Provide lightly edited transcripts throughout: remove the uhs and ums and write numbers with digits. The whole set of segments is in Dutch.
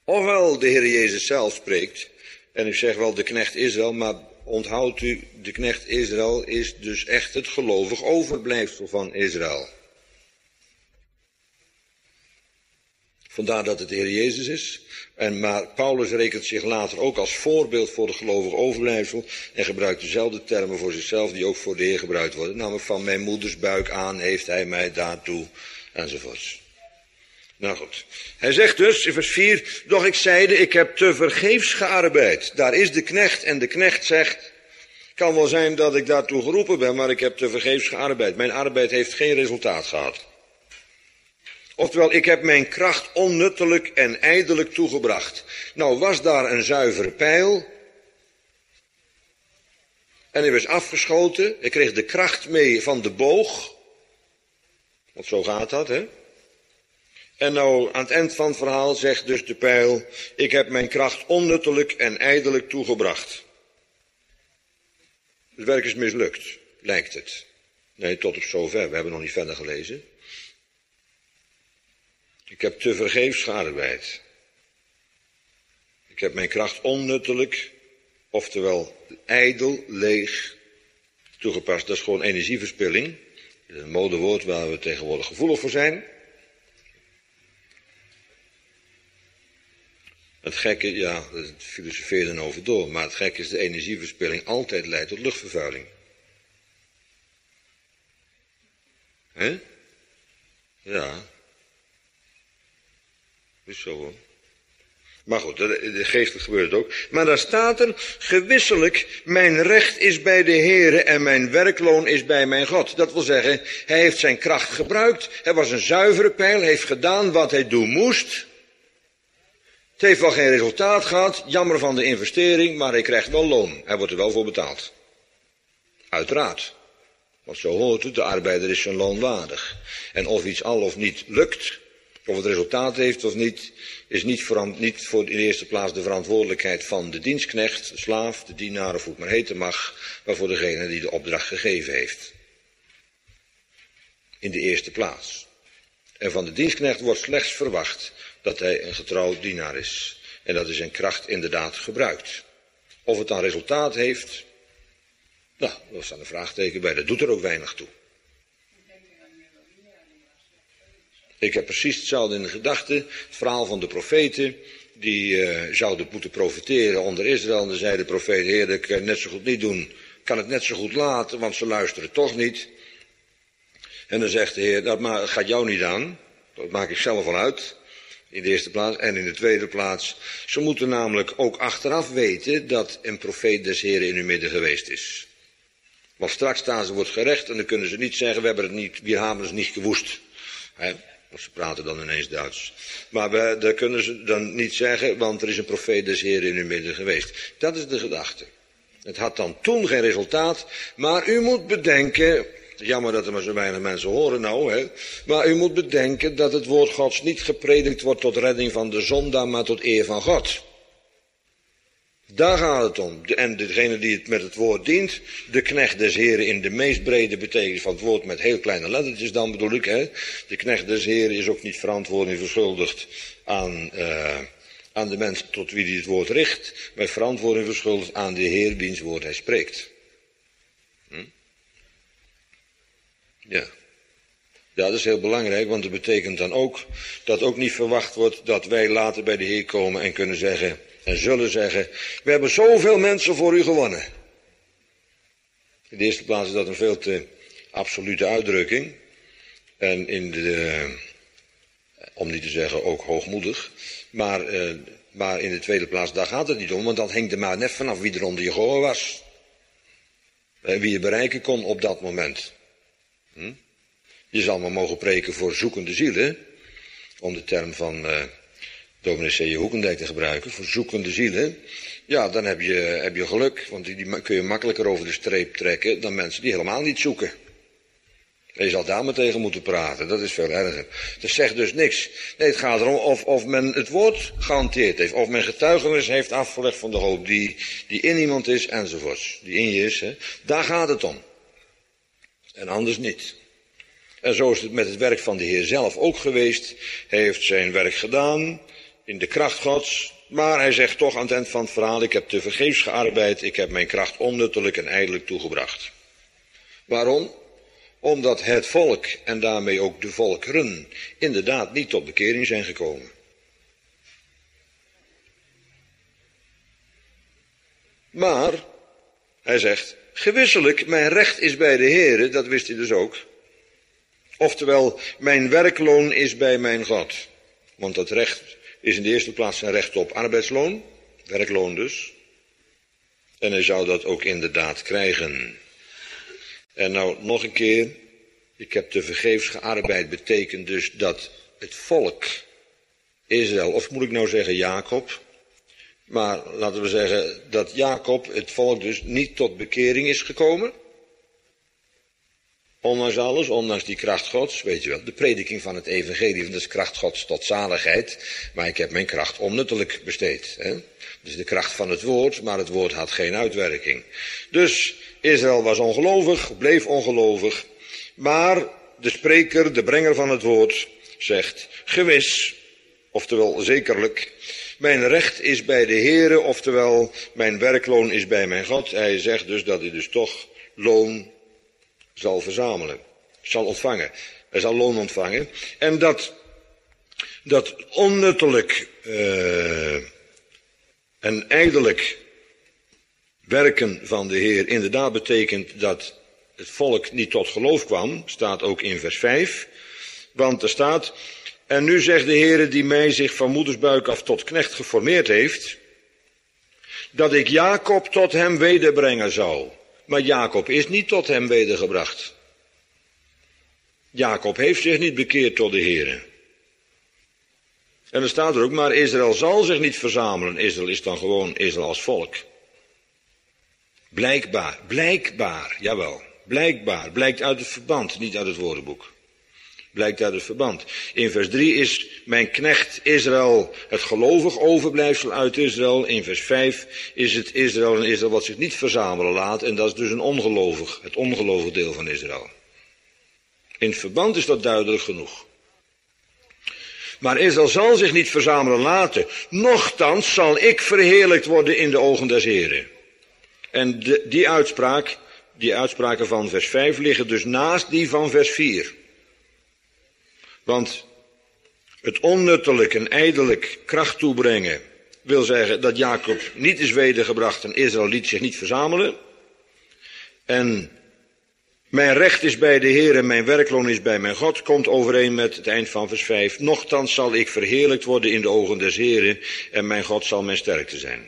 Ofwel de Heer Jezus zelf spreekt, en ik zeg wel de knecht Israël, maar onthoudt u, de knecht Israël is dus echt het gelovig overblijfsel van Israël. Vandaar dat het de Heer Jezus is. Maar Paulus rekent zich later ook als voorbeeld voor de gelovig overblijfsel en gebruikt dezelfde termen voor zichzelf die ook voor de Heer gebruikt worden. Namelijk van mijn moeders buik aan heeft hij mij daartoe, enzovoorts. Nou goed. Hij zegt dus in vers 4, doch ik zeide, ik heb tevergeefs gearbeid. Daar is de knecht en de knecht zegt, kan wel zijn dat ik daartoe geroepen ben, maar ik heb tevergeefs gearbeid. Mijn arbeid heeft geen resultaat gehad. Oftewel, ik heb mijn kracht onnuttelijk en ijdelijk toegebracht. Nou was daar een zuivere pijl. En hij was afgeschoten. Hij kreeg de kracht mee van de boog. Want zo gaat dat, hè. En nou, aan het eind van het verhaal zegt dus de pijl, ik heb mijn kracht onnuttelijk en ijdelijk toegebracht. Het werk is mislukt, lijkt het. Nee, tot op zover, we hebben nog niet verder gelezen. Ik heb tevergeefs gearbeid. Ik heb mijn kracht onnuttelijk, oftewel ijdel, leeg, toegepast. Dat is gewoon energieverspilling. Een modewoord waar we tegenwoordig gevoelig voor zijn. Het gekke, ja, dat filosofeer dan over door, maar het gekke is de energieverspilling altijd leidt tot luchtvervuiling. Hè? Ja. Is zo hoor. Maar goed, geestelijk gebeurt het ook. Maar daar staat er, gewisselijk, mijn recht is bij de Heere en mijn werkloon is bij mijn God. Dat wil zeggen, hij heeft zijn kracht gebruikt, hij was een zuivere pijl, hij heeft gedaan wat hij doen moest. Het heeft wel geen resultaat gehad, jammer van de investering, maar hij krijgt wel loon. Hij wordt er wel voor betaald. Uiteraard. Want zo hoort het, de arbeider is zijn loon waardig. En of iets al of niet lukt, of het resultaat heeft of niet, is niet voor in de eerste plaats de verantwoordelijkheid van de dienstknecht, de slaaf, de dienaar of hoe het maar heten mag, maar voor degene die de opdracht gegeven heeft. In de eerste plaats. En van de dienstknecht wordt slechts verwacht dat hij een getrouw dienaar is. En dat hij zijn kracht inderdaad gebruikt. Of het dan resultaat heeft, nou, daar staat een vraagteken bij, dat doet er ook weinig toe. Ik heb precies hetzelfde in de gedachten, het verhaal van de profeten, die zouden moeten profeteren onder Israël. En dan zei de profeet, Heer, dat kan ik net zo goed niet doen, kan het net zo goed laten, want ze luisteren toch niet. En dan zegt de Heer, dat gaat jou niet aan, dat maak ik zelf al uit, in de eerste plaats. En in de tweede plaats, ze moeten namelijk ook achteraf weten dat een profeet des Heren in hun midden geweest is. Want straks staan ze, wordt gerecht en dan kunnen ze niet zeggen, we hebben het niet gewoest. Hè? Want ze praten dan ineens Duits. Maar dat kunnen ze dan niet zeggen, want er is een profeet des Heren in hun midden geweest. Dat is de gedachte. Het had dan toen geen resultaat, maar u moet bedenken, jammer dat er maar zo weinig mensen horen nou, hè. Maar u moet bedenken dat het woord Gods niet gepredikt wordt tot redding van de zondaar, maar tot eer van God. Daar gaat het om. En degene die het met het woord dient, de knecht des Heren in de meest brede betekenis van het woord met heel kleine lettertjes dan bedoel ik, hè. De knecht des Heren is ook niet verantwoording verschuldigd aan de mens tot wie hij het woord richt, maar verantwoording verschuldigd aan de Heer wiens woord hij spreekt. Ja. Ja, dat is heel belangrijk, want dat betekent dan ook dat ook niet verwacht wordt dat wij later bij de Heer komen en kunnen zeggen en zullen zeggen, we hebben zoveel mensen voor u gewonnen. In de eerste plaats is dat een veel te absolute uitdrukking. En om niet te zeggen ook hoogmoedig. Maar in de tweede plaats, daar gaat het niet om, want dat hangt er maar net vanaf wie er onder je gehoor was. Wie je bereiken kon op dat moment. Je zal maar mogen preken voor zoekende zielen, om de term van dominee C.J. Hoekendijk te gebruiken, voor zoekende zielen. Ja, dan heb je geluk, want die kun je makkelijker over de streep trekken dan mensen die helemaal niet zoeken. En je zal daar maar tegen moeten praten, dat is veel erger. Dat zegt dus niks. Nee, het gaat erom of men het woord gehanteerd heeft, of men getuigenis heeft afgelegd van de hoop die in iemand is, enzovoorts. Die in je is, hè. Daar gaat het om. En anders niet. En zo is het met het werk van de Heer zelf ook geweest. Hij heeft zijn werk gedaan in de kracht Gods. Maar hij zegt toch aan het eind van het verhaal, ik heb tevergeefs gearbeid, ik heb mijn kracht onnuttelijk en ijdelijk toegebracht. Waarom? Omdat het volk en daarmee ook de volkeren inderdaad niet tot bekering zijn gekomen. Maar, hij zegt, gewisselijk, mijn recht is bij de Heere, dat wist hij dus ook. Oftewel, mijn werkloon is bij mijn God. Want dat recht is in de eerste plaats een recht op arbeidsloon, werkloon dus. En hij zou dat ook inderdaad krijgen. En nou nog een keer, ik heb tevergeefs gearbeid, betekent dus dat het volk Israël, of moet ik nou zeggen Jacob, maar laten we zeggen dat Jacob, het volk dus niet tot bekering is gekomen. Ondanks alles, ondanks die kracht Gods, weet je wel, de prediking van het evangelie, dat is kracht Gods tot zaligheid, maar ik heb mijn kracht onnuttelijk besteed. Hè? Dus de kracht van het woord, maar het woord had geen uitwerking. Dus Israël was ongelovig, bleef ongelovig, maar de spreker, de brenger van het woord, zegt, gewis, oftewel zekerlijk, mijn recht is bij de Heere, oftewel mijn werkloon is bij mijn God. Hij zegt dus dat hij dus toch loon zal verzamelen, zal ontvangen. Hij zal loon ontvangen. En dat onnuttelijk en ijdelijk werken van de Heer inderdaad betekent dat het volk niet tot geloof kwam, staat ook in vers 5. Want er staat, en nu zegt de Heere die mij zich van moedersbuik af tot knecht geformeerd heeft, dat ik Jacob tot hem wederbrengen zou. Maar Jacob is niet tot hem wedergebracht. Jacob heeft zich niet bekeerd tot de Heere. En er staat er ook, maar Israël zal zich niet verzamelen. Israël is dan gewoon Israël als volk. Blijkbaar, jawel, blijkt uit het verband, niet uit het woordenboek. Blijkt uit het verband. In vers 3 is mijn knecht Israël het gelovig overblijfsel uit Israël. In vers 5 is het Israël en Israël wat zich niet verzamelen laat. En dat is dus het ongelovig deel van Israël. In het verband is dat duidelijk genoeg. Maar Israël zal zich niet verzamelen laten. Nochtans zal ik verheerlijkt worden in de ogen des Heren. En die uitspraken van vers 5 liggen dus naast die van vers 4. Want het onnuttelijk en ijdelijk kracht toebrengen wil zeggen dat Jacob niet is wedergebracht en Israël liet zich niet verzamelen. En mijn recht is bij de Heer en mijn werkloon is bij mijn God, komt overeen met het eind van vers 5. Nochtans zal ik verheerlijkt worden in de ogen des Heren en mijn God zal mijn sterkte zijn.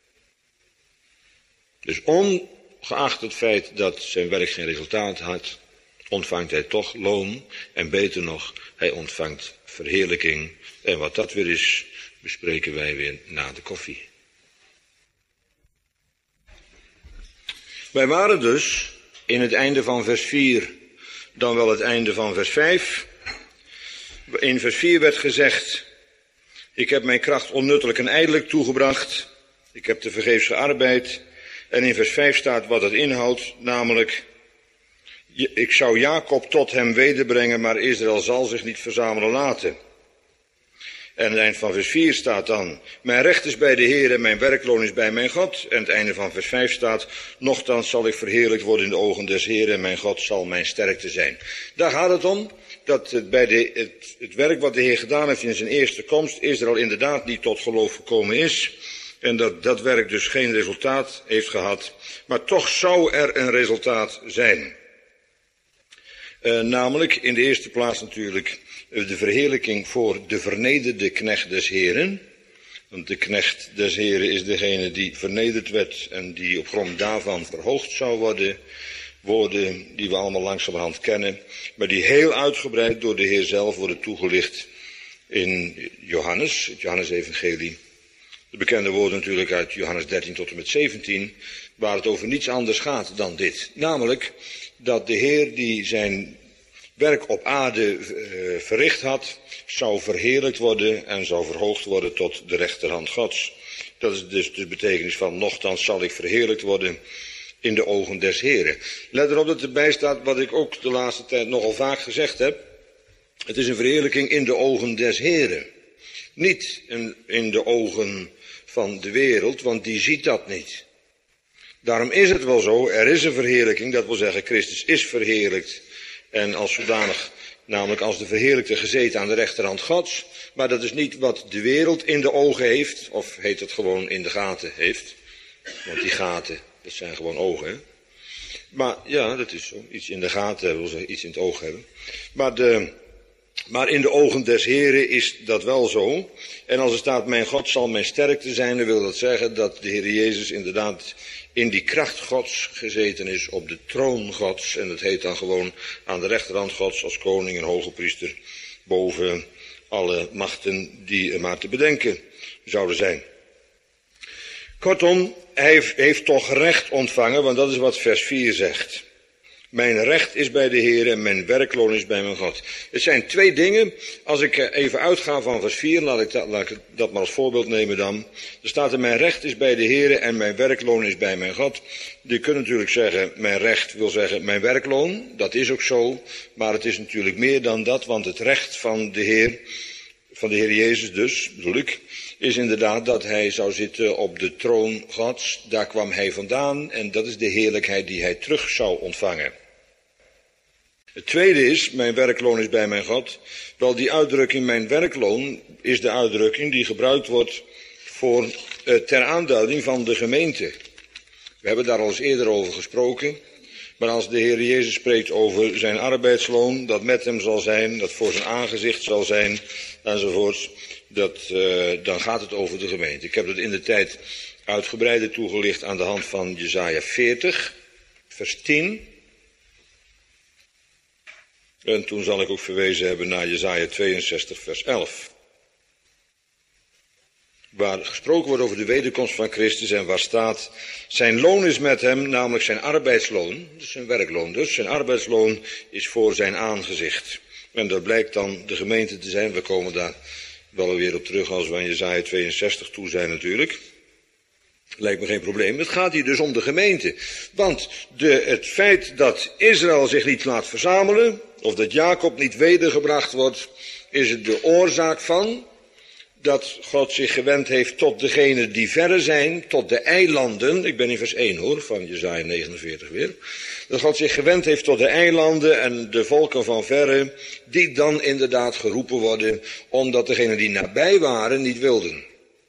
Dus ongeacht het feit dat zijn werk geen resultaat had, ontvangt hij toch loon en beter nog, hij ontvangt verheerlijking. En wat dat weer is, bespreken wij weer na de koffie. Wij waren dus in het einde van vers 4, dan wel het einde van vers 5. In vers 4 werd gezegd, ik heb mijn kracht onnuttelijk en ijdelijk toegebracht. Ik heb tevergeefs gearbeid. En in vers 5 staat wat het inhoudt, namelijk, ik zou Jacob tot hem wederbrengen, maar Israël zal zich niet verzamelen laten. En het eind van vers 4 staat dan, mijn recht is bij de Heer en mijn werkloon is bij mijn God. En het einde van vers 5 staat, nochtans zal ik verheerlijkt worden in de ogen des Heer en mijn God zal mijn sterkte zijn. Daar gaat het om, dat bij het werk wat de Heer gedaan heeft in zijn eerste komst, Israël inderdaad niet tot geloof gekomen is. En dat werk dus geen resultaat heeft gehad, maar toch zou er een resultaat zijn. Namelijk in de eerste plaats natuurlijk de verheerlijking voor de vernederde knecht des Heren. Want de knecht des Heren is degene die vernederd werd en die op grond daarvan verhoogd zou worden. Woorden die we allemaal langzamerhand kennen, maar die heel uitgebreid door de Heer zelf worden toegelicht in Johannes, het Johannes-evangelie. De bekende woorden natuurlijk uit Johannes 13 tot en met 17, waar het over niets anders gaat dan dit. Namelijk dat de Heer die zijn werk op aarde verricht had, zou verheerlijkt worden en zou verhoogd worden tot de rechterhand Gods. Dat is dus de betekenis van nochtans zal ik verheerlijkt worden in de ogen des Heren. Let erop dat erbij staat wat ik ook de laatste tijd nogal vaak gezegd heb. Het is een verheerlijking in de ogen des Heren. Niet in de ogen van de wereld, want die ziet dat niet. Daarom is het wel zo, er is een verheerlijking, dat wil zeggen Christus is verheerlijkt. En als zodanig, namelijk als de verheerlijkte gezeten aan de rechterhand Gods. Maar dat is niet wat de wereld in de ogen heeft, of heet het gewoon in de gaten heeft. Want die gaten, dat zijn gewoon ogen, hè. Maar ja, dat is zo. Iets in de gaten hebben, wil zeggen iets in het oog hebben. Maar in de ogen des Heren is dat wel zo. En als er staat, mijn God zal mijn sterkte zijn, dan wil dat zeggen dat de Heer Jezus inderdaad in die kracht Gods gezeten is, op de troon Gods. En dat heet dan gewoon aan de rechterhand Gods als koning en hoge priester boven alle machten die er maar te bedenken zouden zijn. Kortom, hij heeft toch recht ontvangen, want dat is wat vers 4 zegt. Mijn recht is bij de Heer en mijn werkloon is bij mijn God. Het zijn twee dingen. Als ik even uitga van vers 4, laat ik dat maar als voorbeeld nemen dan. Er staat er, mijn recht is bij de Heer en mijn werkloon is bij mijn God. Je kunt natuurlijk zeggen, mijn recht wil zeggen mijn werkloon. Dat is ook zo. Maar het is natuurlijk meer dan dat, want het recht van de Heer Jezus dus, bedoel ik, is inderdaad dat hij zou zitten op de troon Gods. Daar kwam hij vandaan en dat is de heerlijkheid die hij terug zou ontvangen. Het tweede is, mijn werkloon is bij mijn God. Wel, die uitdrukking, mijn werkloon, is de uitdrukking die gebruikt wordt ter aanduiding van de gemeente. We hebben daar al eens eerder over gesproken. Maar als de Heer Jezus spreekt over zijn arbeidsloon, dat met hem zal zijn, dat voor zijn aangezicht zal zijn, enzovoorts, dan gaat het over de gemeente. Ik heb dat in de tijd uitgebreider toegelicht aan de hand van Jesaja 40, vers 10. En toen zal ik ook verwezen hebben naar Jesaja 62, vers 11. Waar gesproken wordt over de wederkomst van Christus en waar staat, zijn loon is met hem, namelijk zijn arbeidsloon, dus zijn werkloon dus, zijn arbeidsloon is voor zijn aangezicht. En dat blijkt dan de gemeente te zijn, we komen daar wel weer op terug als we aan Jesaja 62 toe zijn natuurlijk. Lijkt me geen probleem. Het gaat hier dus om de gemeente. Want het feit dat Israël zich niet laat verzamelen, of dat Jacob niet wedergebracht wordt, is het de oorzaak van dat God zich gewend heeft tot degenen die verre zijn, tot de eilanden. Ik ben in vers 1 hoor, van Jesaja 49 weer. Dat God zich gewend heeft tot de eilanden en de volken van verre, die dan inderdaad geroepen worden, omdat degenen die nabij waren niet wilden.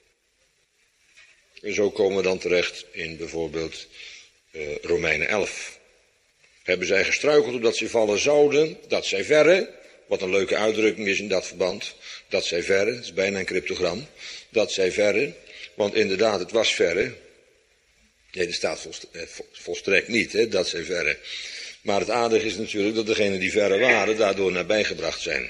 En zo komen we dan terecht in bijvoorbeeld Romeinen 11. Hebben zij gestruikeld omdat ze vallen zouden, dat zij verre, wat een leuke uitdrukking is in dat verband, dat zij verre, het is bijna een cryptogram, dat zij verre, want inderdaad het was verre. Nee, er staat volstrekt niet, hè, dat zij verre. Maar het aardige is natuurlijk dat degenen die verre waren, daardoor nabijgebracht zijn.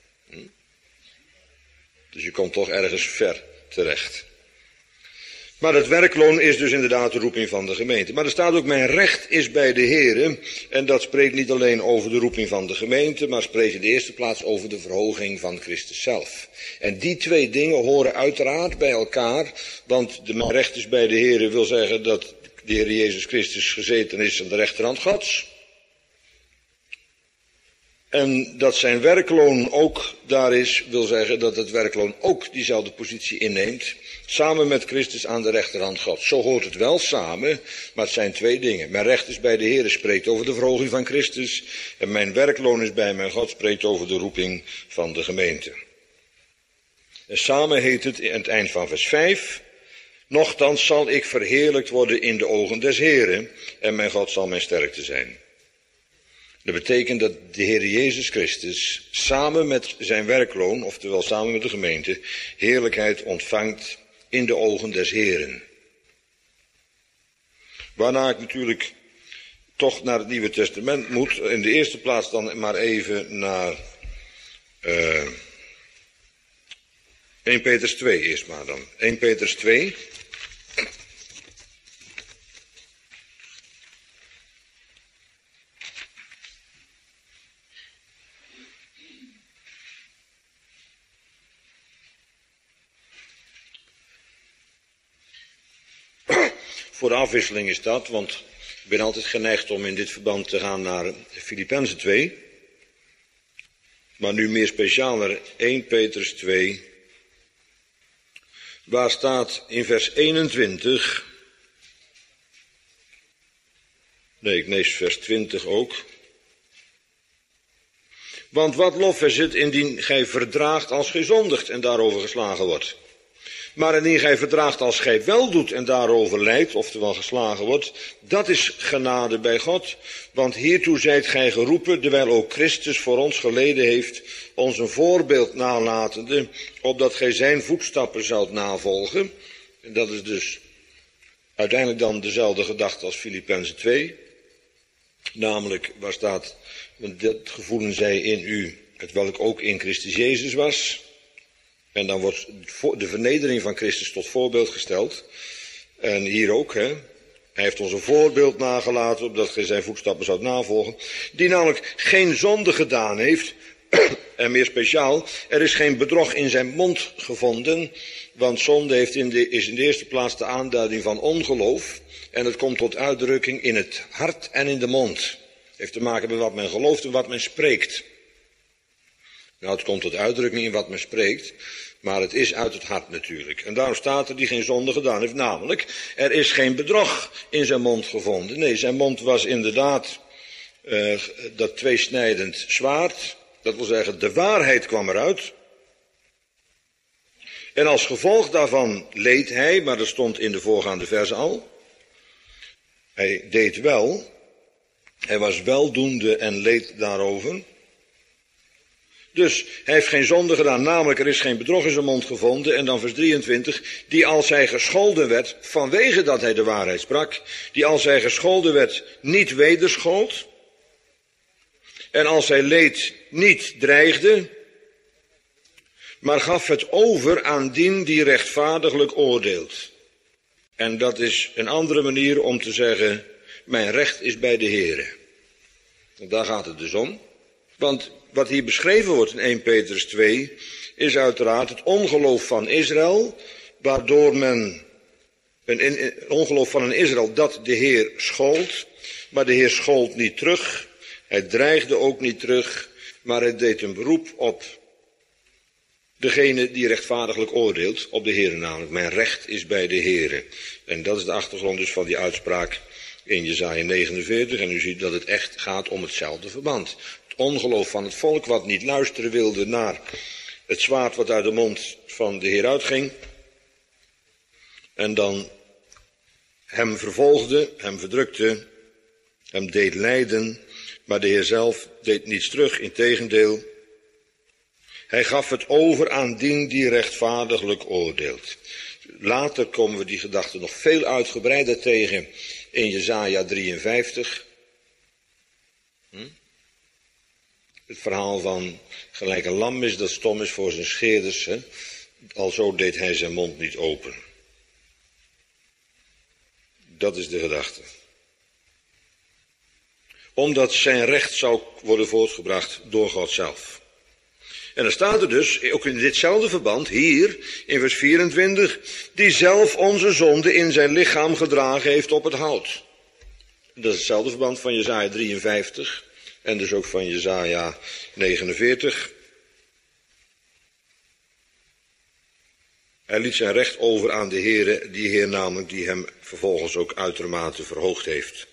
Dus je komt toch ergens ver terecht. Maar het werkloon is dus inderdaad de roeping van de gemeente. Maar er staat ook, mijn recht is bij de Heere. En dat spreekt niet alleen over de roeping van de gemeente, maar spreekt in de eerste plaats over de verhoging van Christus zelf. En die twee dingen horen uiteraard bij elkaar, want mijn recht is bij de Heere wil zeggen dat de Heer Jezus Christus gezeten is aan de rechterhand Gods. En dat zijn werkloon ook daar is, wil zeggen dat het werkloon ook diezelfde positie inneemt, samen met Christus aan de rechterhand Gods. Zo hoort het wel samen, maar het zijn twee dingen. Mijn recht is bij de Heer, spreekt over de verhoging van Christus, en mijn werkloon is bij mijn God, spreekt over de roeping van de gemeente. En samen heet het in het eind van vers 5, nochtans zal ik verheerlijkt worden in de ogen des Heeren, en mijn God zal mijn sterkte zijn. Dat betekent dat de Heer Jezus Christus samen met zijn werkloon, oftewel samen met de gemeente, heerlijkheid ontvangt in de ogen des Heeren. Waarna ik natuurlijk toch naar het Nieuwe Testament moet. In de eerste plaats dan maar even naar 1 Petrus 2 eerst maar dan. 1 Petrus 2. Voor de afwisseling is dat, want ik ben altijd geneigd om in dit verband te gaan naar Filippenzen 2. Maar nu meer speciaal naar 1 Petrus 2, waar staat in vers 21... Nee, ik lees vers 20 ook. Want wat lof is het indien gij verdraagt als gij zondigt en daarover geslagen wordt. Maar indien gij verdraagt als gij wel doet en daarover lijdt, oftewel geslagen wordt, dat is genade bij God. Want hiertoe zijt gij geroepen, terwijl ook Christus voor ons geleden heeft, ons een voorbeeld nalatende, opdat gij zijn voetstappen zoudt navolgen. En dat is dus uiteindelijk dan dezelfde gedachte als Filippenzen 2. Namelijk, waar staat, want dat gevoelen zij in u, het welk ook in Christus Jezus was. En dan wordt de vernedering van Christus tot voorbeeld gesteld. En hier ook, hè. Hij heeft ons een voorbeeld nagelaten, opdat gij zijn voetstappen zoudt navolgen. Die namelijk geen zonde gedaan heeft. En meer speciaal, er is geen bedrog in zijn mond gevonden. Want zonde is in de eerste plaats de aanduiding van ongeloof. En het komt tot uitdrukking in het hart en in de mond. Het heeft te maken met wat men gelooft en wat men spreekt. Nou, het komt tot uitdrukking in wat men spreekt, maar het is uit het hart natuurlijk. En daarom staat er die geen zonde gedaan heeft, namelijk, er is geen bedrog in zijn mond gevonden. Nee, zijn mond was inderdaad dat tweesnijdend zwaard. Dat wil zeggen, de waarheid kwam eruit. En als gevolg daarvan leed hij, maar dat stond in de voorgaande verse al. Hij deed wel, hij was weldoende en leed daarover. Dus hij heeft geen zonde gedaan, namelijk er is geen bedrog in zijn mond gevonden. En dan vers 23, die als hij gescholden werd, vanwege dat hij de waarheid sprak, die als hij gescholden werd, niet wederschold. En als hij leed, niet dreigde, maar gaf het over aan dien die rechtvaardiglijk oordeelt. En dat is een andere manier om te zeggen, mijn recht is bij de Heere. En daar gaat het dus om. Want wat hier beschreven wordt in 1 Petrus 2, is uiteraard het ongeloof van Israël, waardoor men, een ongeloof van een Israël dat de Heer schold, maar de Heer schold niet terug, hij dreigde ook niet terug, maar hij deed een beroep op degene die rechtvaardiglijk oordeelt, op de Heere namelijk. Mijn recht is bij de Heere. En dat is de achtergrond dus van die uitspraak in Jesaja 49. En u ziet dat het echt gaat om hetzelfde verband. Het ongeloof van het volk wat niet luisteren wilde naar het zwaard wat uit de mond van de Heer uitging. En dan hem vervolgde, hem verdrukte, hem deed lijden. Maar de Heer zelf deed niets terug, integendeel. Hij gaf het over aan dien die rechtvaardiglijk oordeelt. Later komen we die gedachte nog veel uitgebreider tegen in Jesaja 53. Het verhaal van gelijk een lam is dat stom is voor zijn scheerders. Hè? Alzo deed hij zijn mond niet open. Dat is de gedachte. Omdat zijn recht zou worden voortgebracht door God zelf. En dan staat er dus, ook in ditzelfde verband, hier in vers 24, die zelf onze zonde in zijn lichaam gedragen heeft op het hout. Dat is hetzelfde verband van Jesaja 53 en dus ook van Jesaja 49. Hij liet zijn recht over aan de Heere, die Heer namelijk die hem vervolgens ook uitermate verhoogd heeft.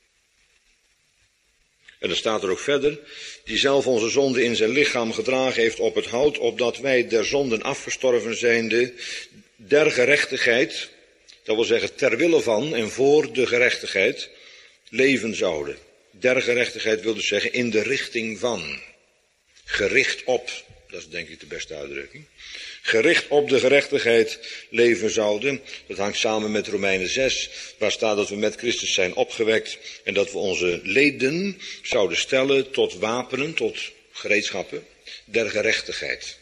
En dan staat er ook verder, die zelf onze zonde in zijn lichaam gedragen heeft op het hout, opdat wij der zonden afgestorven zijnde, der gerechtigheid, dat wil zeggen ter wille van en voor de gerechtigheid, leven zouden. Der gerechtigheid wil dus zeggen in de richting van. Gericht op, dat is denk ik de beste uitdrukking. Gericht op de gerechtigheid leven zouden. Dat hangt samen met Romeinen 6, waar staat dat we met Christus zijn opgewekt en dat we onze leden zouden stellen tot wapenen, tot gereedschappen der gerechtigheid.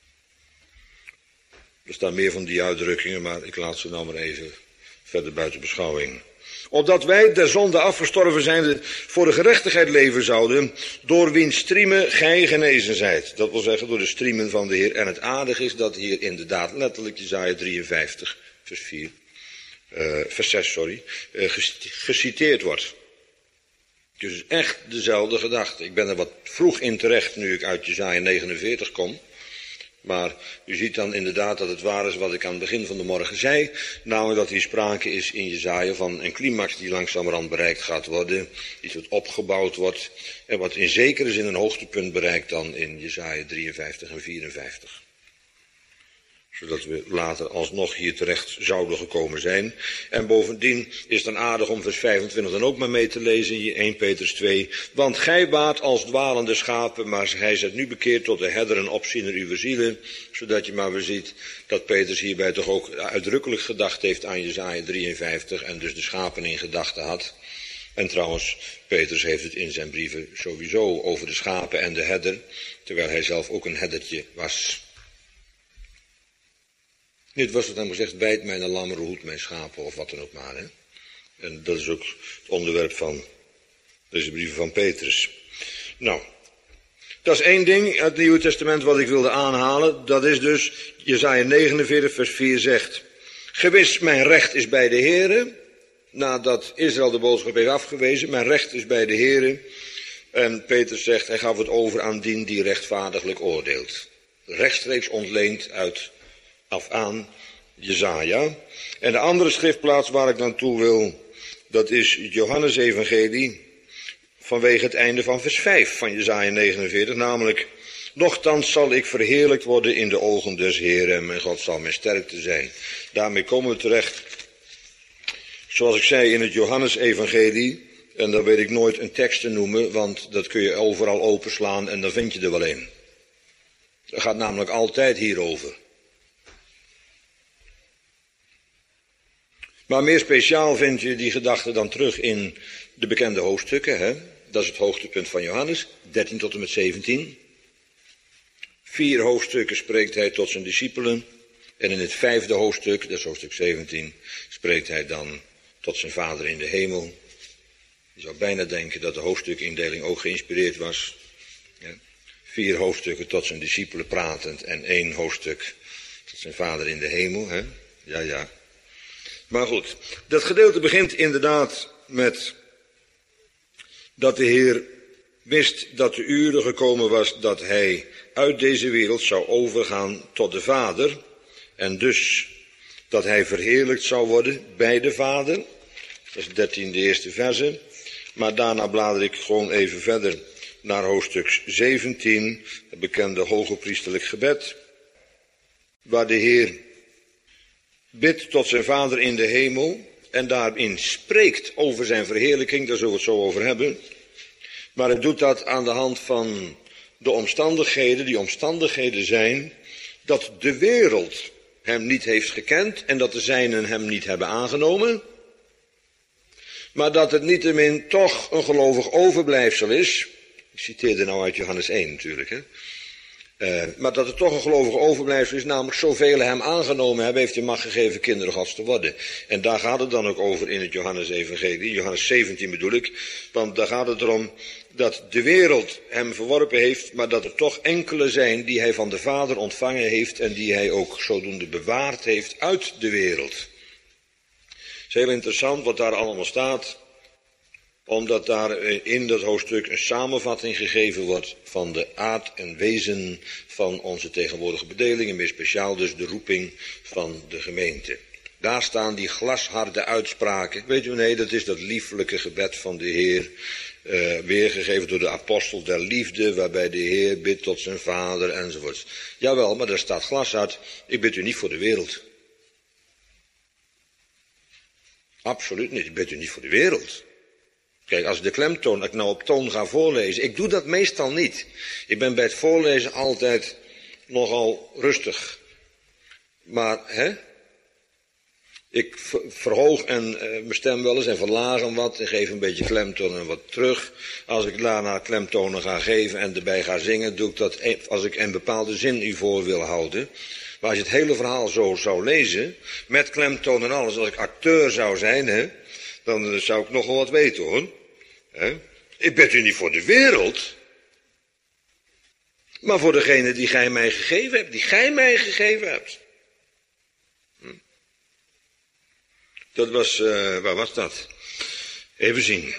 Er staan meer van die uitdrukkingen, maar ik laat ze nou maar even verder buiten beschouwing. Opdat wij der zonde afgestorven zijnde voor de gerechtigheid leven zouden, door wiens striemen gij genezen zijt. Dat wil zeggen door de striemen van de Heer. En het aardige is dat hier inderdaad letterlijk Jesaja 53, vers 6, geciteerd wordt. Dus echt dezelfde gedachte. Ik ben er wat vroeg in terecht nu ik uit Jesaja 49 kom. Maar u ziet dan inderdaad dat het waar is wat ik aan het begin van de morgen zei. Namelijk dat hier sprake is in Jesaja van een climax die langzamerhand bereikt gaat worden. Iets wat opgebouwd wordt. En wat in zekere zin een hoogtepunt bereikt dan in Jesaja 53 en 54. Zodat we later alsnog hier terecht zouden gekomen zijn. En bovendien is het dan aardig om vers 25 dan ook maar mee te lezen in 1 Petrus 2. Want gij waart als dwalende schapen, maar hij zet nu bekeerd tot de herder en opziener uw zielen. Zodat je maar weer ziet dat Petrus hierbij toch ook uitdrukkelijk gedacht heeft aan Jesaja 53 en dus de schapen in gedachten had. En trouwens, Petrus heeft het in zijn brieven sowieso over de schapen en de herder, terwijl hij zelf ook een herdertje was. Dit was het dan gezegd, bijt mijn lammeren, hoed mijn schapen of wat dan ook maar. Hè? En dat is ook het onderwerp van deze brieven van Petrus. Nou, dat is één ding uit het Nieuwe Testament wat ik wilde aanhalen. Dat is dus, Jesaja 49 vers 4 zegt, gewis mijn recht is bij de Heere. Nadat Israël de boodschap heeft afgewezen, mijn recht is bij de Heere. En Petrus zegt, hij gaf het over aan dien die rechtvaardiglijk oordeelt. Rechtstreeks ontleend af aan Jesaja. En de andere schriftplaats waar ik naartoe wil, dat is het Johannes-evangelie, vanwege het einde van vers 5 van Jesaja 49, namelijk, nochtans zal ik verheerlijkt worden in de ogen des Heeren en mijn God zal mijn sterkte zijn. Daarmee komen we terecht, zoals ik zei, in het Johannes-evangelie, en daar weet ik nooit een tekst te noemen, want dat kun je overal openslaan en dan vind je er wel een. Het gaat namelijk altijd hierover. Maar meer speciaal vind je die gedachte dan terug in de bekende hoofdstukken. Hè? Dat is het hoogtepunt van Johannes, 13 tot en met 17. 4 hoofdstukken spreekt hij tot zijn discipelen. En in het 5e hoofdstuk, dat is hoofdstuk 17, spreekt hij dan tot zijn Vader in de hemel. Je zou bijna denken dat de hoofdstukindeling ook geïnspireerd was. 4 hoofdstukken tot zijn discipelen pratend en 1 hoofdstuk tot zijn Vader in de hemel. Hè? Ja. Maar goed, dat gedeelte begint inderdaad met dat de Heer wist dat de uren gekomen was dat hij uit deze wereld zou overgaan tot de Vader. En dus dat hij verheerlijkt zou worden bij de Vader. Dat is 13 de eerste verse. Maar daarna blader ik gewoon even verder naar hoofdstuk 17, het bekende hogepriesterlijk gebed. Waar de Heer bidt tot zijn Vader in de hemel en daarin spreekt over zijn verheerlijking, daar zullen we het zo over hebben. Maar hij doet dat aan de hand van de omstandigheden. Die omstandigheden zijn dat de wereld hem niet heeft gekend en dat de zijnen hem niet hebben aangenomen. Maar dat het niettemin toch een gelovig overblijfsel is. Ik citeerde nou uit Johannes 1 natuurlijk, hè. Maar dat het toch een gelovig overblijfsel is, namelijk zoveel hem aangenomen hebben, heeft hij macht gegeven kinderen Gods te worden. En daar gaat het dan ook over in het Johannes-evangelie, Johannes 17 bedoel ik, want daar gaat het erom dat de wereld hem verworpen heeft, maar dat er toch enkele zijn die hij van de Vader ontvangen heeft en die hij ook zodoende bewaard heeft uit de wereld. Het is heel interessant wat daar allemaal staat, omdat daar in dat hoofdstuk een samenvatting gegeven wordt van de aard en wezen van onze tegenwoordige bedeling, en meer speciaal dus de roeping van de gemeente. Daar staan die glasharde uitspraken. Weet u, nee, dat is dat liefelijke gebed van de Heer, weergegeven door de apostel der liefde, waarbij de Heer bidt tot zijn Vader enzovoorts. Jawel, maar daar staat glashard, ik bid u niet voor de wereld. Absoluut niet, ik bid u niet voor de wereld. Kijk, als ik nou op toon ga voorlezen, ik doe dat meestal niet. Ik ben bij het voorlezen altijd nogal rustig. Maar, ik verhoog mijn stem wel eens en verlaag hem wat en geef een beetje klemtoon en wat terug. Als ik daarna klemtonen ga geven en erbij ga zingen, doe ik dat als ik een bepaalde zin u voor wil houden. Maar als je het hele verhaal zo zou lezen, met klemtoon en alles, als ik acteur zou zijn, dan zou ik nogal wat weten hoor. Ik bid u niet voor de wereld, maar voor degene die gij mij gegeven hebt, Dat was, waar was dat? Even zien.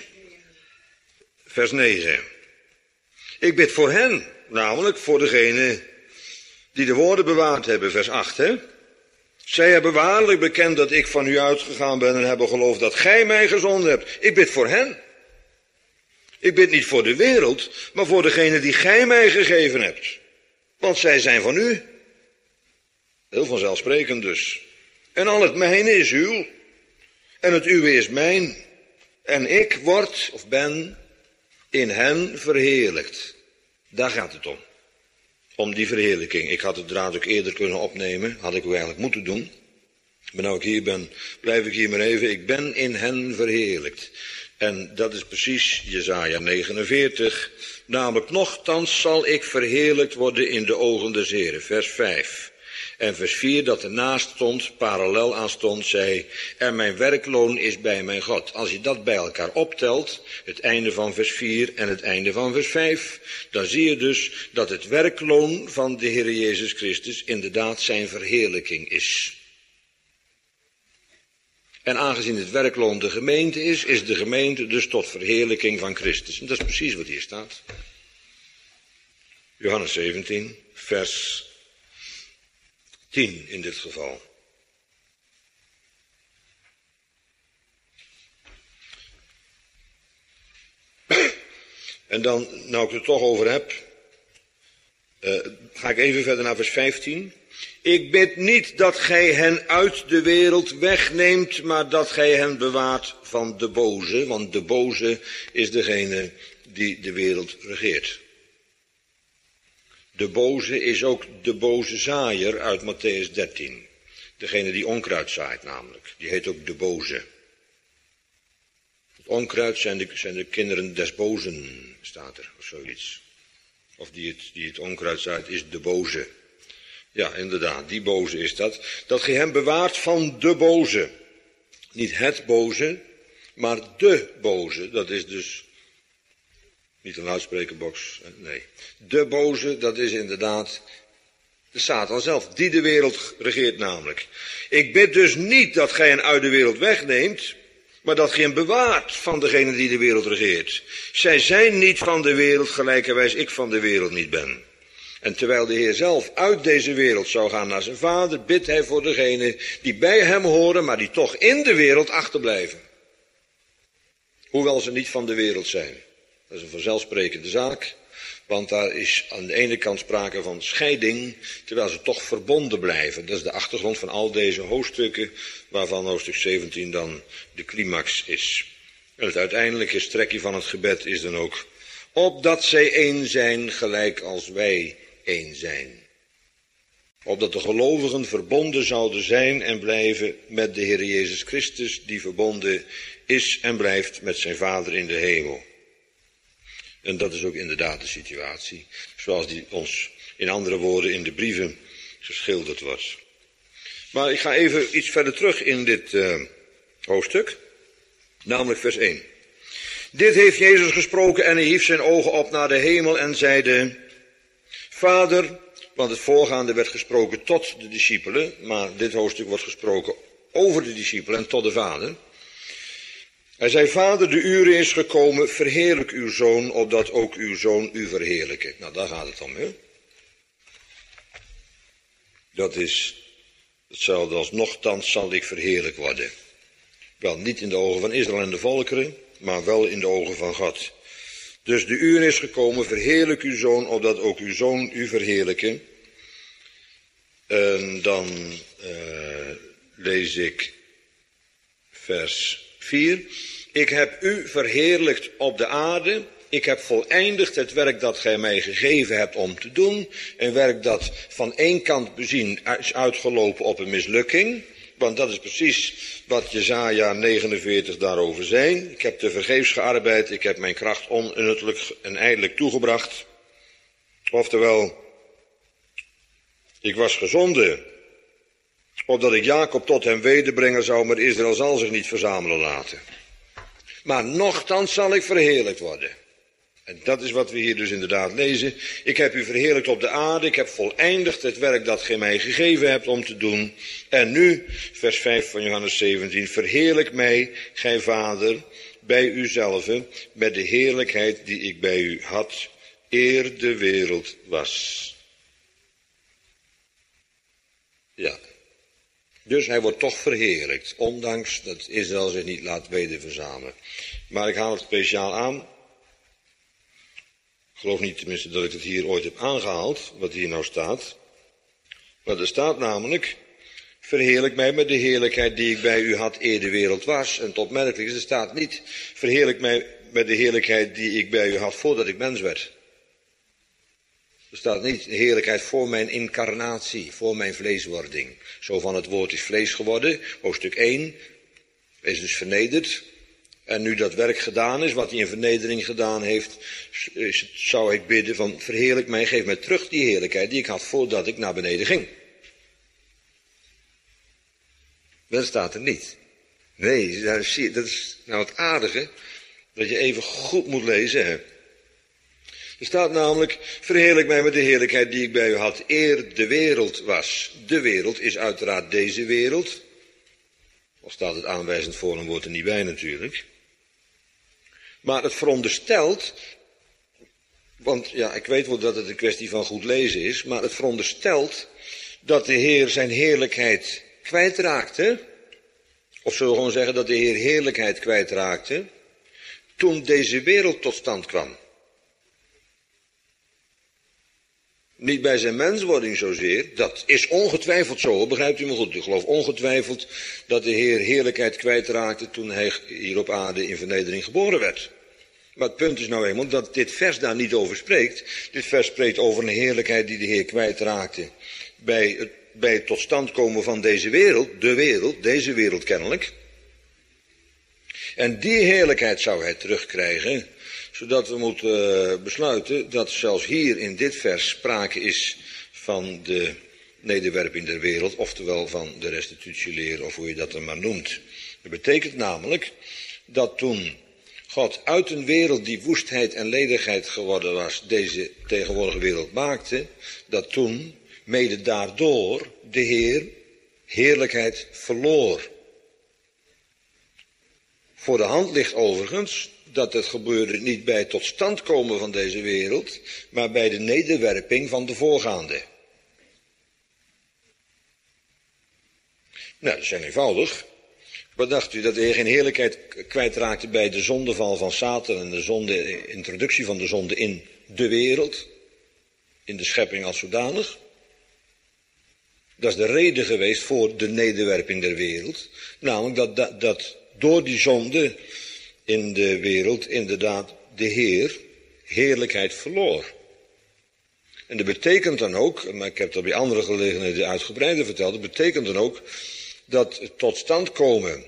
Vers 9. Ik bid voor hen, namelijk voor degene die de woorden bewaard hebben, vers 8, hè? Zij hebben waarlijk bekend dat ik van u uitgegaan ben en hebben geloofd dat gij mij gezonden hebt. Ik bid voor hen. Ik bid niet voor de wereld, maar voor degene die gij mij gegeven hebt. Want zij zijn van u. Heel vanzelfsprekend dus. En al het mijne is uw. En het uwe is mijn. En ik word, of ben, in hen verheerlijkt. Daar gaat het om. Om die verheerlijking. Ik had het draad ook eerder kunnen opnemen. Had ik ook eigenlijk moeten doen. Maar nou ik hier ben, blijf ik hier maar even. Ik ben in hen verheerlijkt. En dat is precies Jesaja 49. Namelijk, nochtans zal ik verheerlijkt worden in de ogen des Heren. Vers 5. En vers 4 dat ernaast stond, parallel aan stond, zei, en mijn werkloon is bij mijn God. Als je dat bij elkaar optelt, het einde van vers 4 en het einde van vers 5, dan zie je dus dat het werkloon van de Heer Jezus Christus inderdaad zijn verheerlijking is. En aangezien het werkloon de gemeente is de gemeente dus tot verheerlijking van Christus. En dat is precies wat hier staat. Johannes 17, vers 10 in dit geval. En dan, nou ik het er toch over heb, ga ik even verder naar vers 15. Ik bid niet dat gij hen uit de wereld wegneemt, maar dat gij hen bewaart van de boze. Want de boze is degene die de wereld regeert. De boze is ook de boze zaaier uit Mattheüs 13. Degene die onkruid zaait namelijk. Die heet ook de boze. Het onkruid zijn de kinderen des bozen, staat er, of zoiets. Of die het onkruid zaait is de boze. Ja, inderdaad, die boze is dat. Dat ge hem bewaart van de boze. Niet het boze, maar de boze. Dat is dus niet een luidsprekerbox, nee. De boze, dat is inderdaad de Satan zelf, die de wereld regeert namelijk. Ik bid dus niet dat gij hen uit de wereld wegneemt, maar dat gij hen bewaart van degene die de wereld regeert. Zij zijn niet van de wereld, gelijkerwijs ik van de wereld niet ben. En terwijl de Heer zelf uit deze wereld zou gaan naar zijn Vader, bidt hij voor degenen die bij hem horen, maar die toch in de wereld achterblijven. Hoewel ze niet van de wereld zijn. Dat is een vanzelfsprekende zaak, want daar is aan de ene kant sprake van scheiding, terwijl ze toch verbonden blijven. Dat is de achtergrond van al deze hoofdstukken, waarvan hoofdstuk 17 dan de climax is. En het uiteindelijke strekje van het gebed is dan ook, opdat zij één zijn, gelijk als wij één zijn. Opdat de gelovigen verbonden zouden zijn en blijven met de Heer Jezus Christus, die verbonden is en blijft met zijn Vader in de hemel. En dat is ook inderdaad de situatie, zoals die ons in andere woorden in de brieven geschilderd wordt. Maar ik ga even iets verder terug in dit hoofdstuk, namelijk vers 1. Dit heeft Jezus gesproken en hij hief zijn ogen op naar de hemel en zeide, Vader, want het voorgaande werd gesproken tot de discipelen, maar dit hoofdstuk wordt gesproken over de discipelen en tot de Vader. Hij zei, Vader, de uur is gekomen, verheerlijk uw Zoon, opdat ook uw Zoon u verheerlijke. Nou, daar gaat het om, hè. Dat is hetzelfde als nochtans zal ik verheerlijk worden. Wel, niet in de ogen van Israël en de volkeren, maar wel in de ogen van God. Dus de uur is gekomen, verheerlijk uw Zoon, opdat ook uw Zoon u verheerlijke. En dan lees ik vers 4. Ik heb u verheerlijkt op de aarde. Ik heb voleindigd het werk dat gij mij gegeven hebt om te doen. Een werk dat van één kant bezien is uitgelopen op een mislukking. Want dat is precies wat Jesaja 49 daarover zei. Ik heb tevergeefs gearbeid, ik heb mijn kracht onnuttelijk en ijdelijk toegebracht. Oftewel, ik was gezonden, opdat ik Jacob tot hem wederbrengen zou, maar Israël zal zich niet verzamelen laten. Maar nochtans zal ik verheerlijkt worden. En dat is wat we hier dus inderdaad lezen. Ik heb u verheerlijkt op de aarde, ik heb voleindigd het werk dat gij mij gegeven hebt om te doen. En nu, vers 5 van Johannes 17, verheerlijk mij, gij Vader, bij uzelve, met de heerlijkheid die ik bij u had, eer de wereld was. Ja. Dus hij wordt toch verheerlijkt, ondanks dat Israël zich niet laat wederverzamelen. Maar ik haal het speciaal aan. Ik geloof niet tenminste dat ik het hier ooit heb aangehaald, wat hier nou staat. Maar er staat namelijk, verheerlijk mij met de heerlijkheid die ik bij u had eer de wereld was. En het opmerkelijke is, er staat niet, verheerlijk mij met de heerlijkheid die ik bij u had voordat ik mens werd. Er staat niet heerlijkheid voor mijn incarnatie, voor mijn vleeswording. Zo van het woord is vlees geworden, hoofdstuk 1, is dus vernederd. En nu dat werk gedaan is, wat hij in vernedering gedaan heeft, zou ik bidden van verheerlijk mij, geef mij terug die heerlijkheid die ik had voordat ik naar beneden ging. Dat staat er niet. Nee, dat is nou het aardige, dat je even goed moet lezen. Hè. Er staat namelijk, verheerlijk mij met de heerlijkheid die ik bij u had, eer de wereld was. De wereld is uiteraard deze wereld. Al staat het aanwijzend voor een woord er niet bij natuurlijk. Maar het veronderstelt, want ja, ik weet wel dat het een kwestie van goed lezen is, maar het veronderstelt dat de Heer zijn heerlijkheid kwijtraakte. Of zullen we gewoon zeggen dat de Heer heerlijkheid kwijtraakte toen deze wereld tot stand kwam. Niet bij zijn menswording zozeer, dat is ongetwijfeld zo, begrijpt u me goed. Ik geloof ongetwijfeld dat de Heer heerlijkheid kwijtraakte toen hij hier op aarde in vernedering geboren werd. Maar het punt is nou eenmaal dat dit vers daar niet over spreekt. Dit vers spreekt over een heerlijkheid die de Heer kwijtraakte bij het tot stand komen van deze wereld, deze wereld kennelijk. En die heerlijkheid zou hij terugkrijgen, zodat we moeten besluiten dat zelfs hier in dit vers sprake is van de nederwerping der wereld, oftewel van de restitutieleer, of hoe je dat dan maar noemt. Dat betekent namelijk dat toen God uit een wereld die woestheid en ledigheid geworden was, deze tegenwoordige wereld maakte, dat toen, mede daardoor, de Heer heerlijkheid verloor. Voor de hand ligt overigens dat het gebeurde niet bij het tot stand komen van deze wereld, maar bij de nederwerping van de voorgaande. Nou, dat is heel eenvoudig. Wat dacht u, dat de Heer geen heerlijkheid kwijtraakte bij de zondeval van Satan en de introductie van de zonde in de wereld, in de schepping als zodanig? Dat is de reden geweest voor de nederwerping der wereld, namelijk dat door die zonde in de wereld inderdaad de Heer heerlijkheid verloor. En dat betekent dan ook, maar ik heb dat bij andere gelegenheden uitgebreider verteld, dat betekent dan ook dat het tot stand komen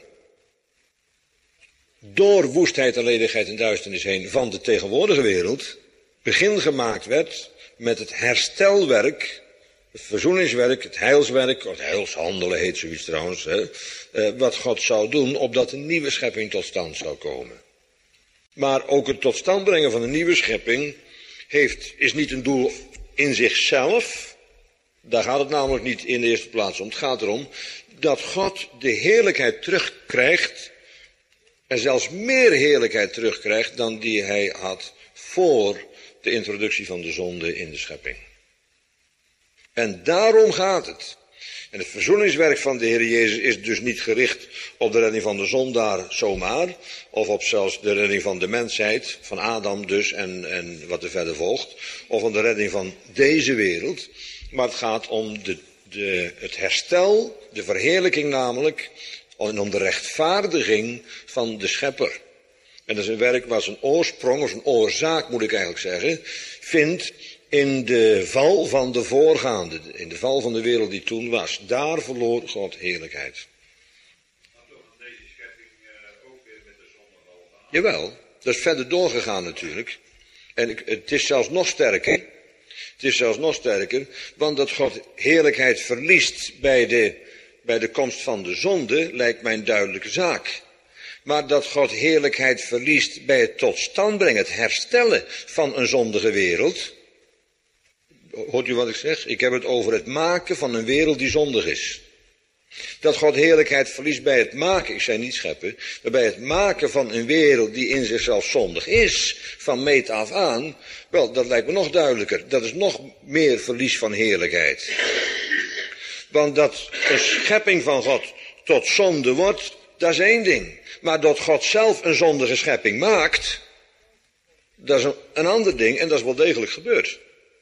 door woestheid en ledigheid en duisternis heen van de tegenwoordige wereld begin gemaakt werd met het herstelwerk, het verzoeningswerk, het heilswerk, het heilshandelen heet zoiets trouwens, wat God zou doen opdat een nieuwe schepping tot stand zou komen. Maar ook het tot stand brengen van een nieuwe schepping is niet een doel in zichzelf. Daar gaat het namelijk niet in de eerste plaats om. Het gaat erom dat God de heerlijkheid terugkrijgt en zelfs meer heerlijkheid terugkrijgt dan die hij had voor de introductie van de zonde in de schepping. En daarom gaat het. En het verzoeningswerk van de Heer Jezus is dus niet gericht op de redding van de zondaar zomaar, of op zelfs de redding van de mensheid, van Adam dus en wat er verder volgt, of om de redding van deze wereld. Maar het gaat om het herstel, de verheerlijking namelijk, en om de rechtvaardiging van de schepper. En dat is een werk waar zijn oorsprong, of zijn oorzaak moet ik eigenlijk zeggen, vindt in de val van de voorgaande, in de val van de wereld die toen was. Daar verloor God heerlijkheid. Maar toch van deze schepping ook weer met de zondeval gaan? Jawel, dat is verder doorgegaan natuurlijk. En het is zelfs nog sterker. Het is zelfs nog sterker, want dat God heerlijkheid verliest bij de komst van de zonde, lijkt mij een duidelijke zaak. Maar dat God heerlijkheid verliest bij het tot stand brengen, het herstellen van een zondige wereld. Hoort u wat ik zeg? Ik heb het over het maken van een wereld die zondig is. Dat God heerlijkheid verliest bij het maken, ik zei niet scheppen, maar bij het maken van een wereld die in zichzelf zondig is, van meet af aan, wel, dat lijkt me nog duidelijker. Dat is nog meer verlies van heerlijkheid. Want dat een schepping van God tot zonde wordt, dat is één ding. Maar dat God zelf een zondige schepping maakt, dat is een ander ding en dat is wel degelijk gebeurd.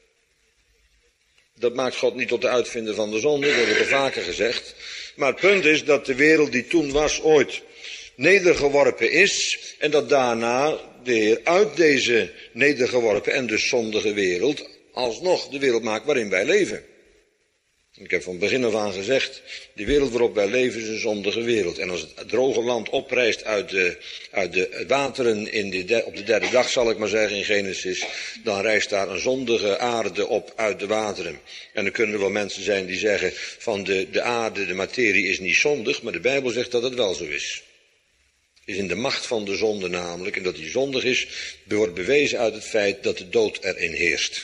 Dat maakt God niet tot de uitvinder van de zonde, dat wordt er vaker gezegd. Maar het punt is dat de wereld die toen was ooit nedergeworpen is en dat daarna de Heer uit deze nedergeworpen en dus zondige wereld alsnog de wereld maakt waarin wij leven. Ik heb van begin af aan gezegd, die wereld waarop wij leven is een zondige wereld. En als het droge land oprijst uit de wateren op de derde dag, zal ik maar zeggen in Genesis, dan rijst daar een zondige aarde op uit de wateren. En er kunnen wel mensen zijn die zeggen van de aarde, de materie is niet zondig, maar de Bijbel zegt dat het wel zo is. Is in de macht van de zonde namelijk, en dat die zondig is, wordt bewezen uit het feit dat de dood erin heerst.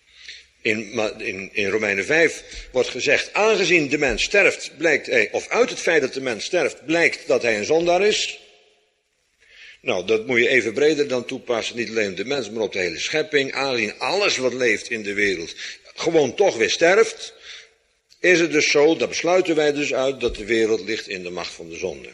In Romeinen 5 wordt gezegd, aangezien de mens sterft, blijkt hij, of uit het feit dat de mens sterft, blijkt dat hij een zondaar is. Nou, dat moet je even breder dan toepassen, niet alleen op de mens, maar op de hele schepping. Aangezien alles wat leeft in de wereld gewoon toch weer sterft, is het dus zo, daar besluiten wij dus uit, dat de wereld ligt in de macht van de zonde.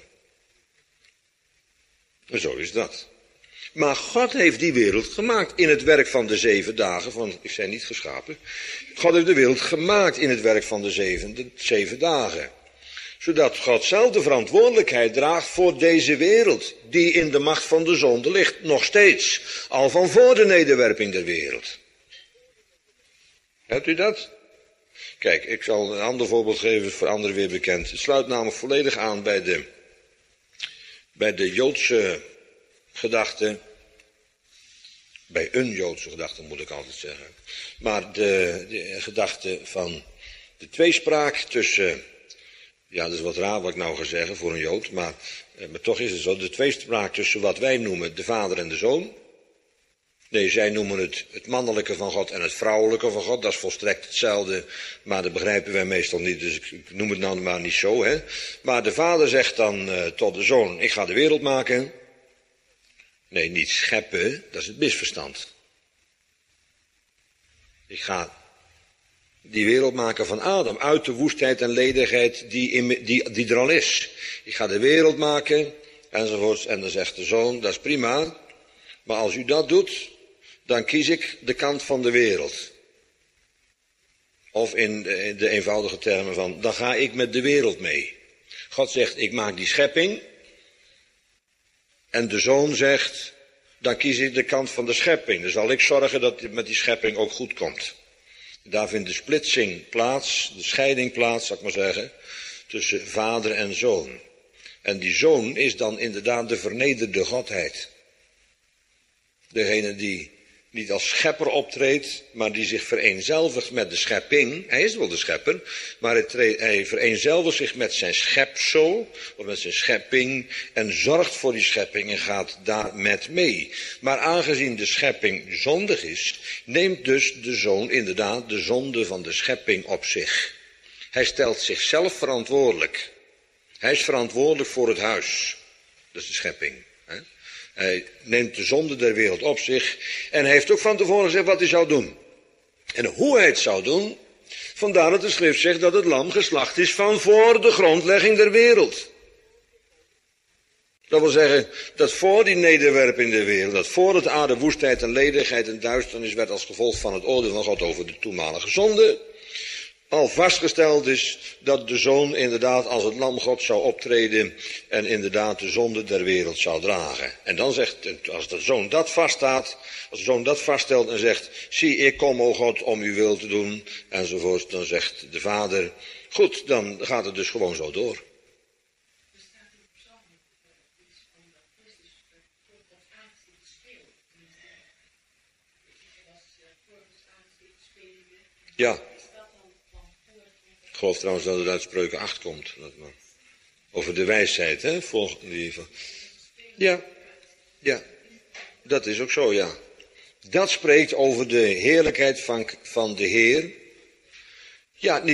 En zo is dat. Maar God heeft die wereld gemaakt in het werk van de 7 dagen van, ik zei niet geschapen. God heeft de wereld gemaakt in het werk van de 7 dagen. Zodat God zelf de verantwoordelijkheid draagt voor deze wereld, die in de macht van de zonde ligt, nog steeds. Al van voor de nederwerping der wereld. Hebt u dat? Kijk, ik zal een ander voorbeeld geven, voor anderen weer bekend. Het sluit namelijk volledig aan bij de Joodse gedachte, bij een Joodse gedachte moet ik altijd zeggen, maar de gedachte van de tweespraak tussen, ja dat is wat raar wat ik nou ga zeggen voor een Jood, maar toch is het zo, de tweespraak tussen wat wij noemen de Vader en de Zoon. Nee, zij noemen het mannelijke van God en het vrouwelijke van God, dat is volstrekt hetzelfde, maar dat begrijpen wij meestal niet, dus ik noem het nou maar niet zo, hè. Maar de Vader zegt dan tot de Zoon, ik ga de wereld maken. Nee, niet scheppen, dat is het misverstand. Ik ga die wereld maken van Adam, uit de woestheid en ledigheid die er al is. Ik ga de wereld maken, enzovoorts, en dan zegt de Zoon, dat is prima, maar als u dat doet, dan kies ik de kant van de wereld. Of in de eenvoudige termen van, dan ga ik met de wereld mee. God zegt, ik maak die schepping. En de Zoon zegt, dan kies ik de kant van de schepping. Dan zal ik zorgen dat het met die schepping ook goed komt. Daar vindt de splitsing plaats, de scheiding plaats, zal ik maar zeggen, tussen vader en zoon. En die zoon is dan inderdaad de vernederde godheid. Degene die niet als schepper optreedt, maar die zich vereenzelvigt met de schepping. Hij is wel de schepper, maar hij vereenzelvigt zich met zijn schepsel, of met zijn schepping, en zorgt voor die schepping en gaat daar met mee. Maar aangezien de schepping zondig is, neemt dus de zoon inderdaad de zonde van de schepping op zich. Hij stelt zichzelf verantwoordelijk. Hij is verantwoordelijk voor het huis. Dat is de schepping. Hij neemt de zonde der wereld op zich en hij heeft ook van tevoren gezegd wat hij zou doen. En hoe hij het zou doen, vandaar dat de schrift zegt dat het lam geslacht is van voor de grondlegging der wereld. Dat wil zeggen, dat voor die nederwerping der wereld, dat voor het aarde woestheid en ledigheid en duisternis werd als gevolg van het oordeel van God over de toenmalige zonde, al vastgesteld is dat de zoon inderdaad als het lam God zou optreden en inderdaad de zonde der wereld zou dragen. En dan zegt, als de zoon dat vaststaat, als de zoon dat vaststelt en zegt, zie ik kom o God om uw wil te doen, enzovoort, dan zegt de vader, goed, dan gaat het dus gewoon zo door. Ja. Ik geloof trouwens dat het uit Spreuken 8 komt. Over de wijsheid, hè? Ja, dat is ook zo, ja. Dat spreekt over de heerlijkheid van de Heer. Ja, niet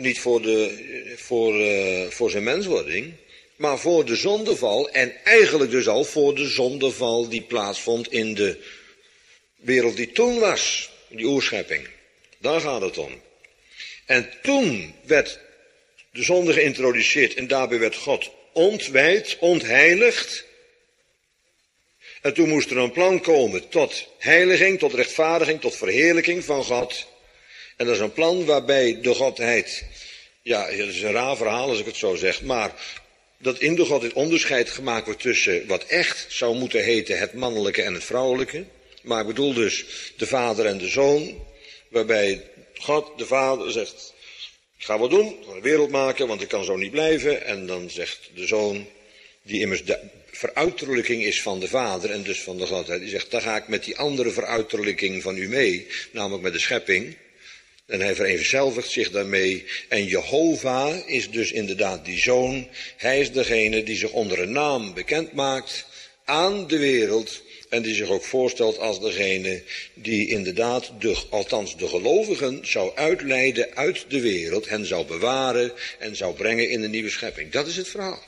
voor zijn menswording, maar voor de zondeval. En eigenlijk dus al voor de zondeval die plaatsvond in de wereld die toen was. Die oerschepping. Daar gaat het om. En toen werd de zonde geïntroduceerd en daarbij werd God ontwijd, ontheiligd. En toen moest er een plan komen tot heiliging, tot rechtvaardiging, tot verheerlijking van God. En dat is een plan waarbij de Godheid, ja, dat is een raar verhaal als ik het zo zeg, maar dat in de Godheid onderscheid gemaakt wordt tussen wat echt zou moeten heten het mannelijke en het vrouwelijke. Maar ik bedoel dus de vader en de zoon, waarbij God, de vader, zegt, ik ga wat doen, ik ga een wereld maken, want ik kan zo niet blijven. En dan zegt de zoon, die immers de veruiterlijking is van de vader en dus van de Godheid, die zegt, dan ga ik met die andere veruiterlijking van u mee, namelijk met de schepping. En hij vereenzelvigt zich daarmee. En Jehovah is dus inderdaad die zoon. Hij is degene die zich onder een naam bekend maakt aan de wereld. En die zich ook voorstelt als degene die inderdaad, althans de gelovigen, zou uitleiden uit de wereld. Hen zou bewaren en zou brengen in de nieuwe schepping. Dat is het verhaal.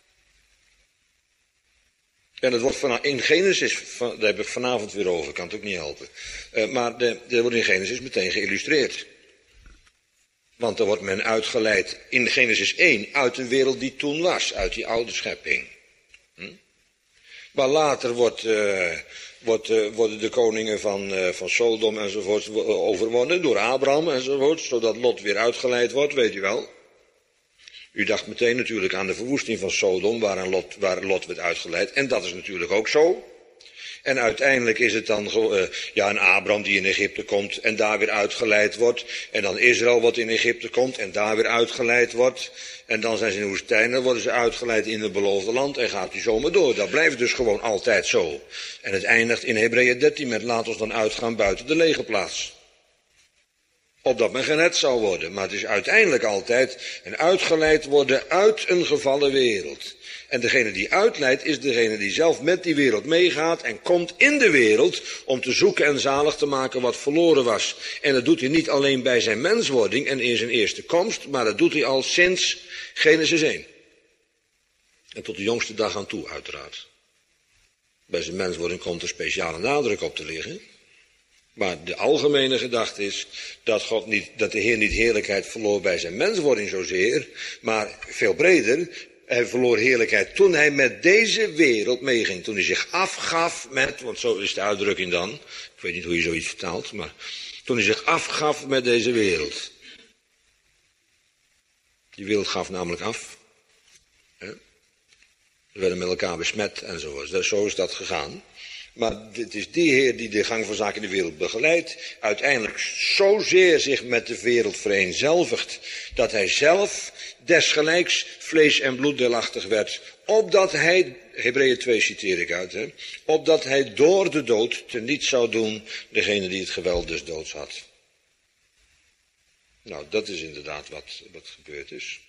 En het wordt in Genesis, daar heb ik vanavond weer over, kan het ook niet helpen. Maar dat wordt in Genesis meteen geïllustreerd. Want er wordt men uitgeleid in Genesis 1 uit een wereld die toen was, uit die oude schepping. Maar later worden de koningen van Sodom enzovoort overwonnen door Abraham enzovoort, zodat Lot weer uitgeleid wordt, weet u wel. U dacht meteen natuurlijk aan de verwoesting van Sodom, waar Lot werd uitgeleid. En dat is natuurlijk ook zo. En uiteindelijk is het dan een Abraham die in Egypte komt en daar weer uitgeleid wordt. En dan Israël wat in Egypte komt en daar weer uitgeleid wordt. En dan zijn ze in de woestijn, dan worden ze uitgeleid in het beloofde land en gaat u zomaar door. Dat blijft dus gewoon altijd zo. En het eindigt in Hebreeën 13 met laat ons dan uitgaan buiten de legerplaats. Opdat men gered zou worden. Maar het is uiteindelijk altijd een uitgeleid worden uit een gevallen wereld. En degene die uitleidt is degene die zelf met die wereld meegaat en komt in de wereld om te zoeken en zalig te maken wat verloren was. En dat doet hij niet alleen bij zijn menswording en in zijn eerste komst, maar dat doet hij al sinds Genesis 1. En tot de jongste dag aan toe uiteraard. Bij zijn menswording komt er speciale nadruk op te liggen. Maar de algemene gedachte is dat de Heer niet heerlijkheid verloor bij zijn menswording zozeer, maar veel breder. Hij verloor heerlijkheid toen hij met deze wereld meeging. Toen hij zich afgaf met, want zo is de uitdrukking dan. Ik weet niet hoe je zoiets vertaalt, maar toen hij zich afgaf met deze wereld. Die wereld gaf namelijk af. We werden met elkaar besmet enzovoort. Zo is dat gegaan. Maar het is die Heer die de gang van zaken in de wereld begeleidt. Uiteindelijk zozeer zich met de wereld vereenzelvigt. Dat hij zelf desgelijks vlees en bloed deelachtig werd. Opdat hij, Hebreeën 2 citeer ik uit. Opdat hij door de dood teniet zou doen degene die het geweld des doods had. Nou, dat is inderdaad wat gebeurd is.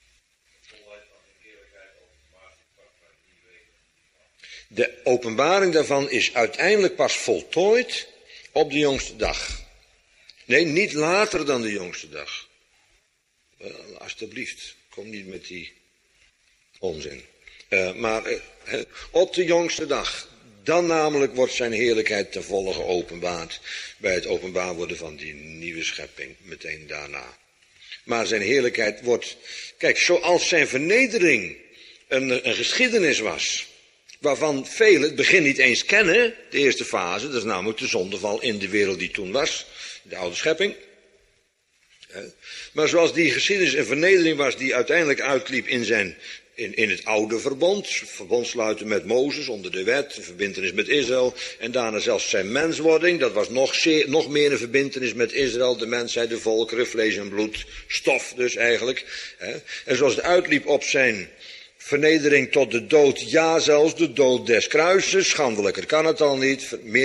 De openbaring daarvan is uiteindelijk pas voltooid op de jongste dag. Nee, niet later dan de jongste dag. Alsjeblieft, kom niet met die onzin. Maar op de jongste dag, dan namelijk wordt zijn heerlijkheid ten volle geopenbaard. Bij het openbaar worden van die nieuwe schepping, meteen daarna. Maar zijn heerlijkheid wordt, kijk, zoals zijn vernedering een geschiedenis was. Waarvan velen het begin niet eens kennen, de eerste fase, dat is namelijk de zondeval in de wereld die toen was, de oude schepping. Maar zoals die geschiedenis een vernedering was die uiteindelijk uitliep in het oude verbond sluiten met Mozes onder de wet, een verbintenis met Israël en daarna zelfs zijn menswording, dat was nog meer een verbintenis met Israël, de mensheid, de volkeren, vlees en bloed, stof dus eigenlijk. En zoals het uitliep op zijn vernedering tot de dood, ja zelfs de dood des kruises, schandelijker kan het al niet,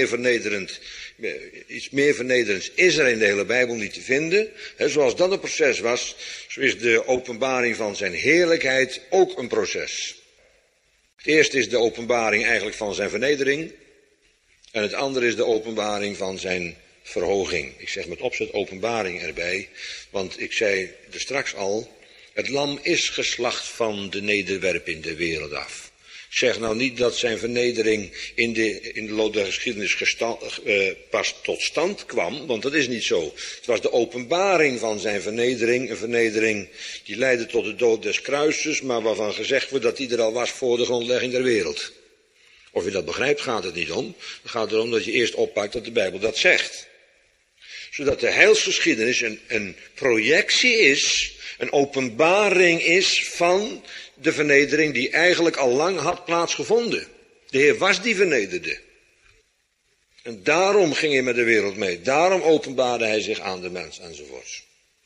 iets meer vernederends is er in de hele Bijbel niet te vinden. Zoals dat een proces was, zo is de openbaring van zijn heerlijkheid ook een proces. Het eerste is de openbaring eigenlijk van zijn vernedering en het andere is de openbaring van zijn verhoging. Ik zeg met opzet openbaring erbij, want ik zei er straks al, het lam is geslacht van de nederwerping der wereld af. Zeg nou niet dat zijn vernedering in de loop der geschiedenis pas tot stand kwam, want dat is niet zo. Het was de openbaring van zijn vernedering, een vernedering die leidde tot de dood des kruises, maar waarvan gezegd wordt dat die er al was voor de grondlegging der wereld. Of je dat begrijpt, gaat het niet om. Het gaat erom dat je eerst oppakt dat de Bijbel dat zegt. Zodat de heilsgeschiedenis een projectie is, een openbaring is van de vernedering die eigenlijk al lang had plaatsgevonden. De Heer was die vernederde. En daarom ging hij met de wereld mee. Daarom openbaarde hij zich aan de mens enzovoorts.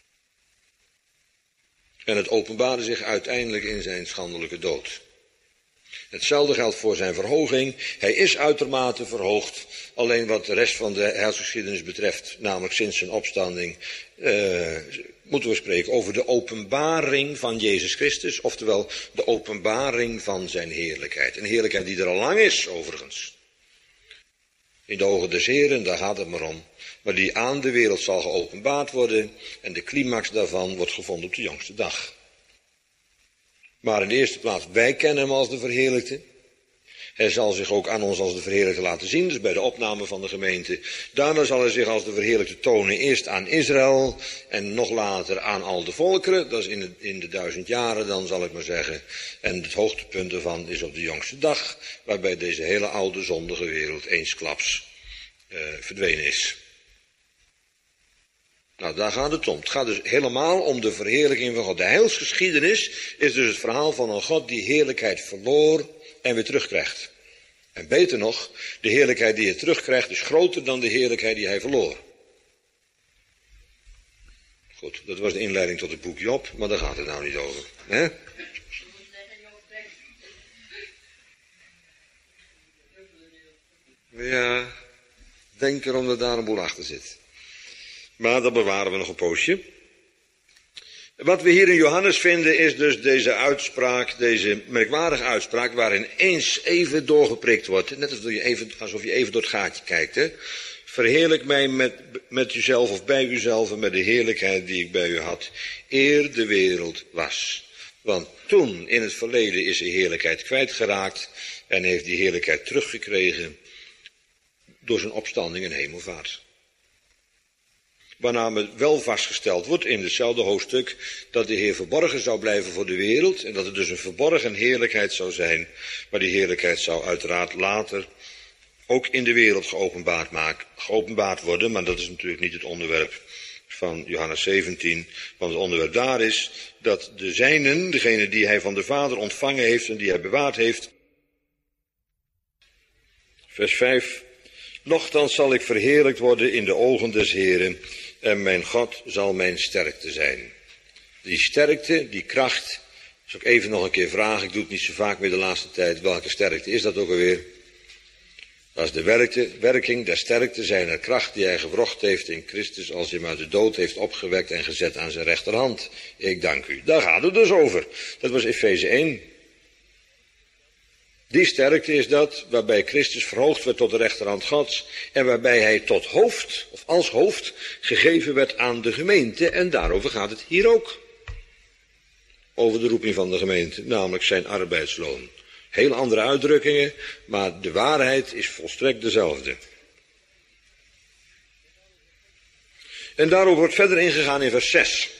En het openbaarde zich uiteindelijk in zijn schandelijke dood. Hetzelfde geldt voor zijn verhoging. Hij is uitermate verhoogd. Alleen wat de rest van de heilsgeschiedenis betreft, namelijk sinds zijn opstanding, moeten we spreken over de openbaring van Jezus Christus. Oftewel de openbaring van zijn heerlijkheid. Een heerlijkheid die er al lang is, overigens. In de ogen des Heren, daar gaat het maar om. Maar die aan de wereld zal geopenbaard worden. En de climax daarvan wordt gevonden op de jongste dag. Maar in de eerste plaats, wij kennen hem als de verheerlijkte. Hij zal zich ook aan ons als de verheerlijkte laten zien, dus bij de opname van de gemeente. Daarna zal hij zich als de verheerlijkte tonen, eerst aan Israël en nog later aan al de volkeren. Dat is in de 1000 jaren dan, zal ik maar zeggen. En het hoogtepunt ervan is op de jongste dag, waarbij deze hele oude zondige wereld eensklaps verdwenen is. Nou, daar gaat het om. Het gaat dus helemaal om de verheerlijking van God. De heilsgeschiedenis is dus het verhaal van een God die heerlijkheid verloor en weer terugkrijgt. En beter nog, de heerlijkheid die hij terugkrijgt is groter dan de heerlijkheid die hij verloor. Goed, dat was de inleiding tot het boek Job, maar daar gaat het nou niet over. Hè? Ja, denk erom dat daar een boel achter zit. Maar dat bewaren we nog een poosje. Wat we hier in Johannes vinden is dus deze uitspraak, deze merkwaardige uitspraak, waarin eens even doorgeprikt wordt. Net alsof je even door het gaatje kijkt. Hè? Verheerlijk mij met uzelf of bij uzelf en met de heerlijkheid die ik bij u had, eer de wereld was. Want toen, in het verleden, is de heerlijkheid kwijtgeraakt en heeft die heerlijkheid teruggekregen door zijn opstanding en hemelvaart. Waarna wel vastgesteld wordt in hetzelfde hoofdstuk dat de Heer verborgen zou blijven voor de wereld en dat het dus een verborgen heerlijkheid zou zijn, maar die heerlijkheid zou uiteraard later ook in de wereld geopenbaard worden, maar dat is natuurlijk niet het onderwerp van Johannes 17, want het onderwerp daar is dat de zijnen, degene die hij van de Vader ontvangen heeft en die hij bewaard heeft, vers 5, nochtans zal ik verheerlijkt worden in de ogen des Heren en mijn God zal mijn sterkte zijn. Die sterkte, die kracht, zal ik even nog een keer vragen, ik doe het niet zo vaak meer de laatste tijd, welke sterkte is dat ook alweer? Dat is de werking der sterkte zijner kracht die hij gewrocht heeft in Christus als hij hem uit de dood heeft opgewekt en gezet aan zijn rechterhand. Ik dank u. Daar gaat het dus over. Dat was Efeze 1. Die sterkte is dat waarbij Christus verhoogd werd tot de rechterhand Gods en waarbij hij tot hoofd, of als hoofd, gegeven werd aan de gemeente. En daarover gaat het hier ook. Over de roeping van de gemeente, namelijk zijn arbeidsloon. Heel andere uitdrukkingen, maar de waarheid is volstrekt dezelfde. En daarover wordt verder ingegaan in vers 6.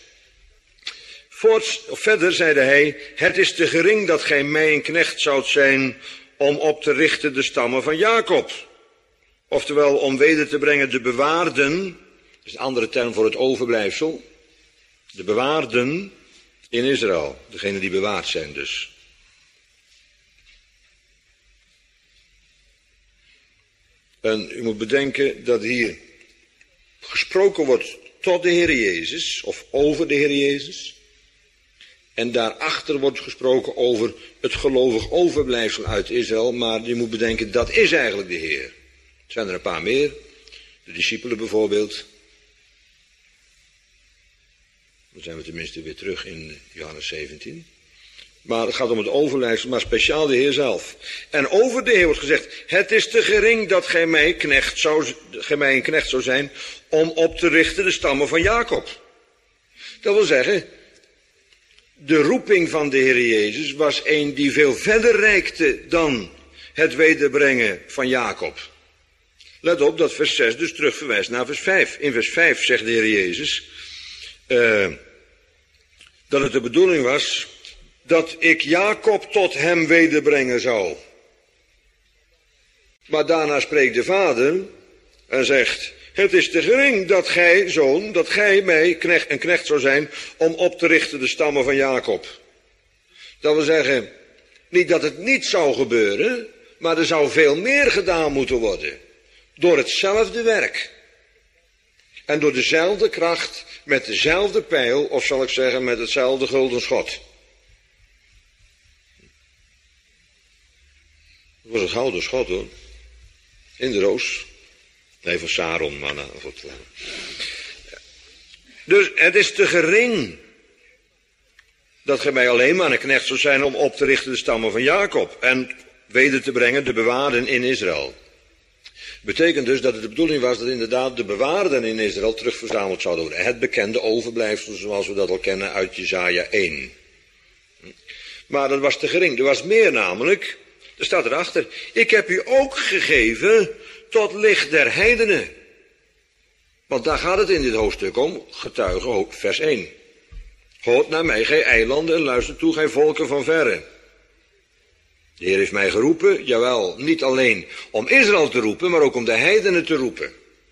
Verder zeide hij, het is te gering dat gij mij een knecht zoudt zijn om op te richten de stammen van Jacob. Oftewel om weder te brengen de bewaarden, dat is een andere term voor het overblijfsel, de bewaarden in Israël, degenen die bewaard zijn dus. En u moet bedenken dat hier gesproken wordt tot de Heer Jezus, of over de Heer Jezus. En daarachter wordt gesproken over het gelovig overblijfsel uit Israël, maar je moet bedenken, dat is eigenlijk de Heer. Er zijn er een paar meer, de discipelen bijvoorbeeld. Dan zijn we tenminste weer terug in Johannes 17. Maar het gaat om het overblijfsel, maar speciaal de Heer zelf. En over de Heer wordt gezegd, het is te gering dat gij mij een knecht zou zijn om op te richten de stammen van Jacob. Dat wil zeggen, de roeping van de Heer Jezus was een die veel verder reikte dan het wederbrengen van Jacob. Let op dat vers 6 dus terugverwijst naar vers 5. In vers 5 zegt de Heer Jezus dat het de bedoeling was dat ik Jacob tot hem wederbrengen zou. Maar daarna spreekt de vader en zegt: het is te gering dat gij, zoon, dat gij mij een knecht zou zijn om op te richten de stammen van Jacob. Dat wil zeggen, niet dat het niet zou gebeuren, maar er zou veel meer gedaan moeten worden. Door hetzelfde werk. En door dezelfde kracht, met dezelfde pijl, of zal ik zeggen met hetzelfde gulden schot. Het was een gouden schot hoor. In de roos. Nee, van Saron, maar goed. Dus het is te gering dat gij mij alleen maar een knecht zou zijn om op te richten de stammen van Jacob en weder te brengen de bewaarden in Israël. Betekent dus dat het de bedoeling was dat inderdaad de bewaarden in Israël terugverzameld zouden worden. Het bekende overblijfsel zoals we dat al kennen uit Jesaja 1. Maar dat was te gering. Er was meer namelijk. Er staat erachter: ik heb u ook gegeven tot licht der heidenen. Want daar gaat het in dit hoofdstuk om. Getuige, vers 1. Hoort naar mij, gij eilanden, en luister toe, gij volken van verre. De Heer heeft mij geroepen, jawel, niet alleen om Israël te roepen, maar ook om de heidenen te roepen.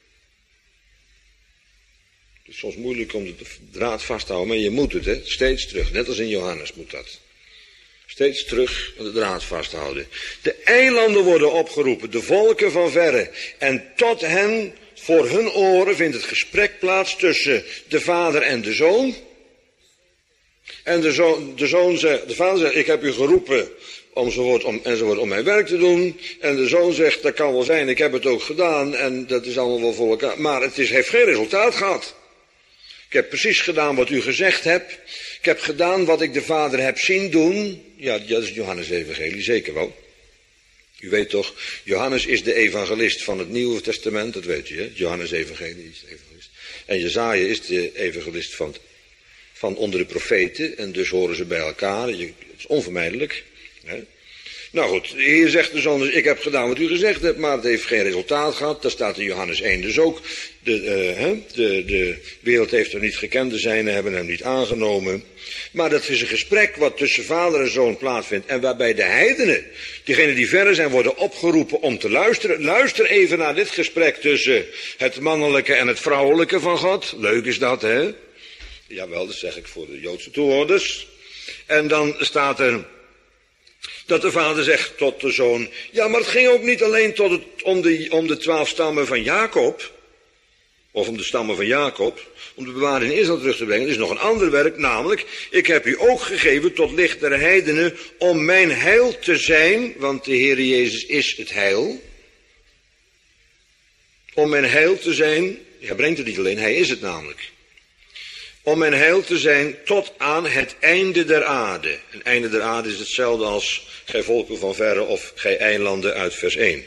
Het is soms moeilijk om de draad vast te houden, maar je moet het, hè? Steeds terug. Net als in Johannes moet dat. Steeds terug de draad vasthouden. De eilanden worden opgeroepen, de volken van verre. En tot hen, voor hun oren, vindt het gesprek plaats tussen de vader en de zoon. En de vader zegt: ik heb u geroepen om mijn werk te doen. En de zoon zegt: dat kan wel zijn, ik heb het ook gedaan. En dat is allemaal wel voor elkaar. Maar het heeft geen resultaat gehad. Ik heb precies gedaan wat u gezegd hebt. Ik heb gedaan wat ik de vader heb zien doen. Ja, dat is Johannes evangelie, zeker wel. U weet toch, Johannes is de evangelist van het Nieuwe Testament, dat weet u, hè? Johannes evangelie is de evangelist. En Jesaja is de evangelist van onder de profeten, en dus horen ze bij elkaar. Het is onvermijdelijk. Hè? Nou goed, hier zegt de zoon dus: ik heb gedaan wat u gezegd hebt, maar het heeft geen resultaat gehad. Dat staat in Johannes 1 dus ook. De wereld heeft hem niet gekend, de zijnen hebben hem niet aangenomen. Maar dat is een gesprek wat tussen vader en zoon plaatsvindt. En waarbij de heidenen, diegenen die verder zijn, worden opgeroepen om te luisteren. Luister even naar dit gesprek tussen het mannelijke en het vrouwelijke van God. Leuk is dat, hè? Jawel, dat zeg ik voor de Joodse toehoorders. En dan staat er dat de vader zegt tot de zoon: ja, maar het ging ook niet alleen om de 12 stammen van Jacob. Of om de stammen van Jacob. Om de bewaring in Israël terug te brengen. Er is nog een ander werk, namelijk: ik heb u ook gegeven tot licht der heidenen om mijn heil te zijn. Want de Heer Jezus is het heil. Om mijn heil te zijn. Hij brengt het niet alleen, hij is het namelijk. Om mijn heil te zijn tot aan het einde der aarde. Het einde der aarde is hetzelfde als gij volken van verre of gij eilanden uit vers 1.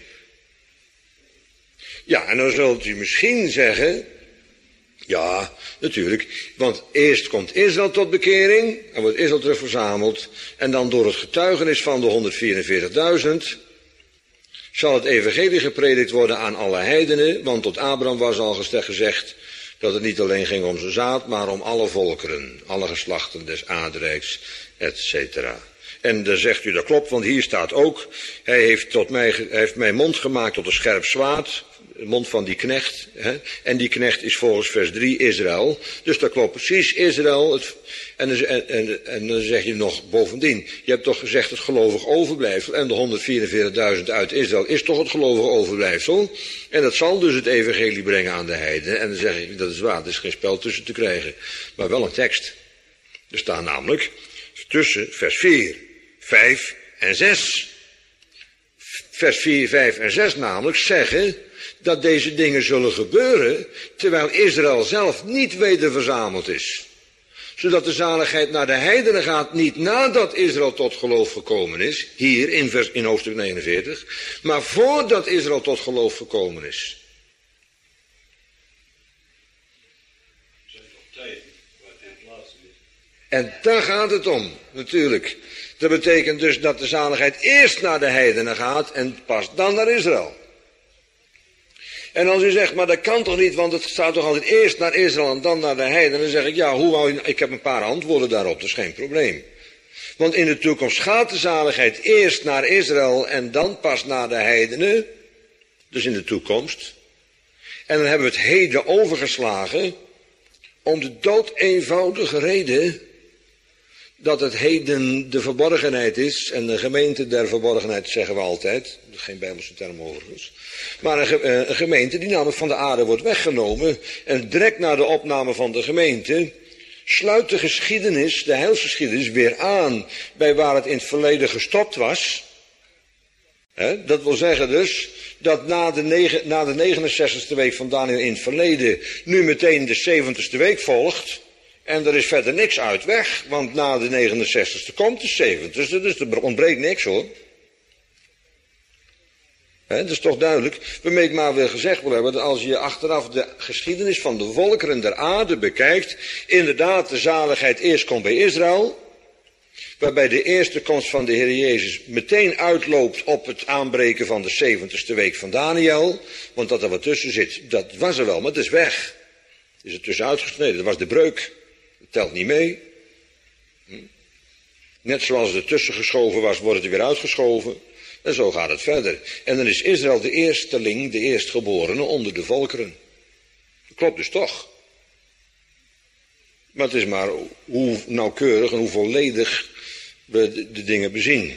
Ja, en dan zult u misschien zeggen: ja, natuurlijk, want eerst komt Israël tot bekering, en wordt Israël terug verzameld, en dan door het getuigenis van de 144.000 zal het evangelie gepredikt worden aan alle heidenen, want tot Abraham was al gezegd dat het niet alleen ging om zijn zaad, maar om alle volkeren, alle geslachten des aardrijks, etc. En dan zegt u: dat klopt, want hier staat ook: hij heeft mijn mond gemaakt tot een scherp zwaard, de mond van die knecht. Hè? En die knecht is volgens vers 3 Israël. Dus dat klopt precies, Israël. En dan zeg je nog bovendien: je hebt toch gezegd het gelovig overblijfsel. En de 144.000 uit Israël is toch het gelovig overblijfsel. En dat zal dus het evangelie brengen aan de heidenen. En dan zeg ik: dat is waar, er is geen spel tussen te krijgen. Maar wel een tekst. Er staat namelijk tussen vers 4, 5 en 6. Vers 4, 5 en 6 namelijk zeggen dat deze dingen zullen gebeuren terwijl Israël zelf niet wederverzameld is. Zodat de zaligheid naar de heidenen gaat niet nadat Israël tot geloof gekomen is, hier in hoofdstuk 49, maar voordat Israël tot geloof gekomen is. En daar gaat het om, natuurlijk. Dat betekent dus dat de zaligheid eerst naar de heidenen gaat en pas dan naar Israël. En als u zegt, maar dat kan toch niet, want het staat toch altijd eerst naar Israël en dan naar de heidenen. Dan zeg ik, ja, hoe wou je, ik heb een paar antwoorden daarop, dat is geen probleem. Want in de toekomst gaat de zaligheid eerst naar Israël en dan pas naar de heidenen. Dus in de toekomst. En dan hebben we het heden overgeslagen om de doodeenvoudige reden dat het heden de verborgenheid is. En de gemeente der verborgenheid zeggen we altijd. Geen Bijbelse term overigens. Maar een gemeente die namelijk van de aarde wordt weggenomen. En direct na de opname van de gemeente sluit de geschiedenis, de heilsgeschiedenis, weer aan bij waar het in het verleden gestopt was. Dat wil zeggen dus dat na de 69e week van Daniel in het verleden nu meteen de 70e week volgt. En er is verder niks uit weg, want na de 69e komt de 70e. Dus er ontbreekt niks hoor. Dat is toch duidelijk. Waarmee ik maar weer gezegd wil hebben dat als je achteraf de geschiedenis van de volkeren der aarde bekijkt, inderdaad de zaligheid eerst komt bij Israël, waarbij de eerste komst van de Heer Jezus meteen uitloopt op het aanbreken van de 70e week van Daniel, want dat er wat tussen zit, dat was er wel, maar het is weg. Is er tussen uitgesneden, dat was de breuk. Dat telt niet mee. Net zoals het ertussen geschoven was, wordt het er weer uitgeschoven. En zo gaat het verder. En dan is Israël de eersteling, de eerstgeborene onder de volkeren. Dat klopt dus toch. Maar het is maar hoe nauwkeurig en hoe volledig we de dingen bezien.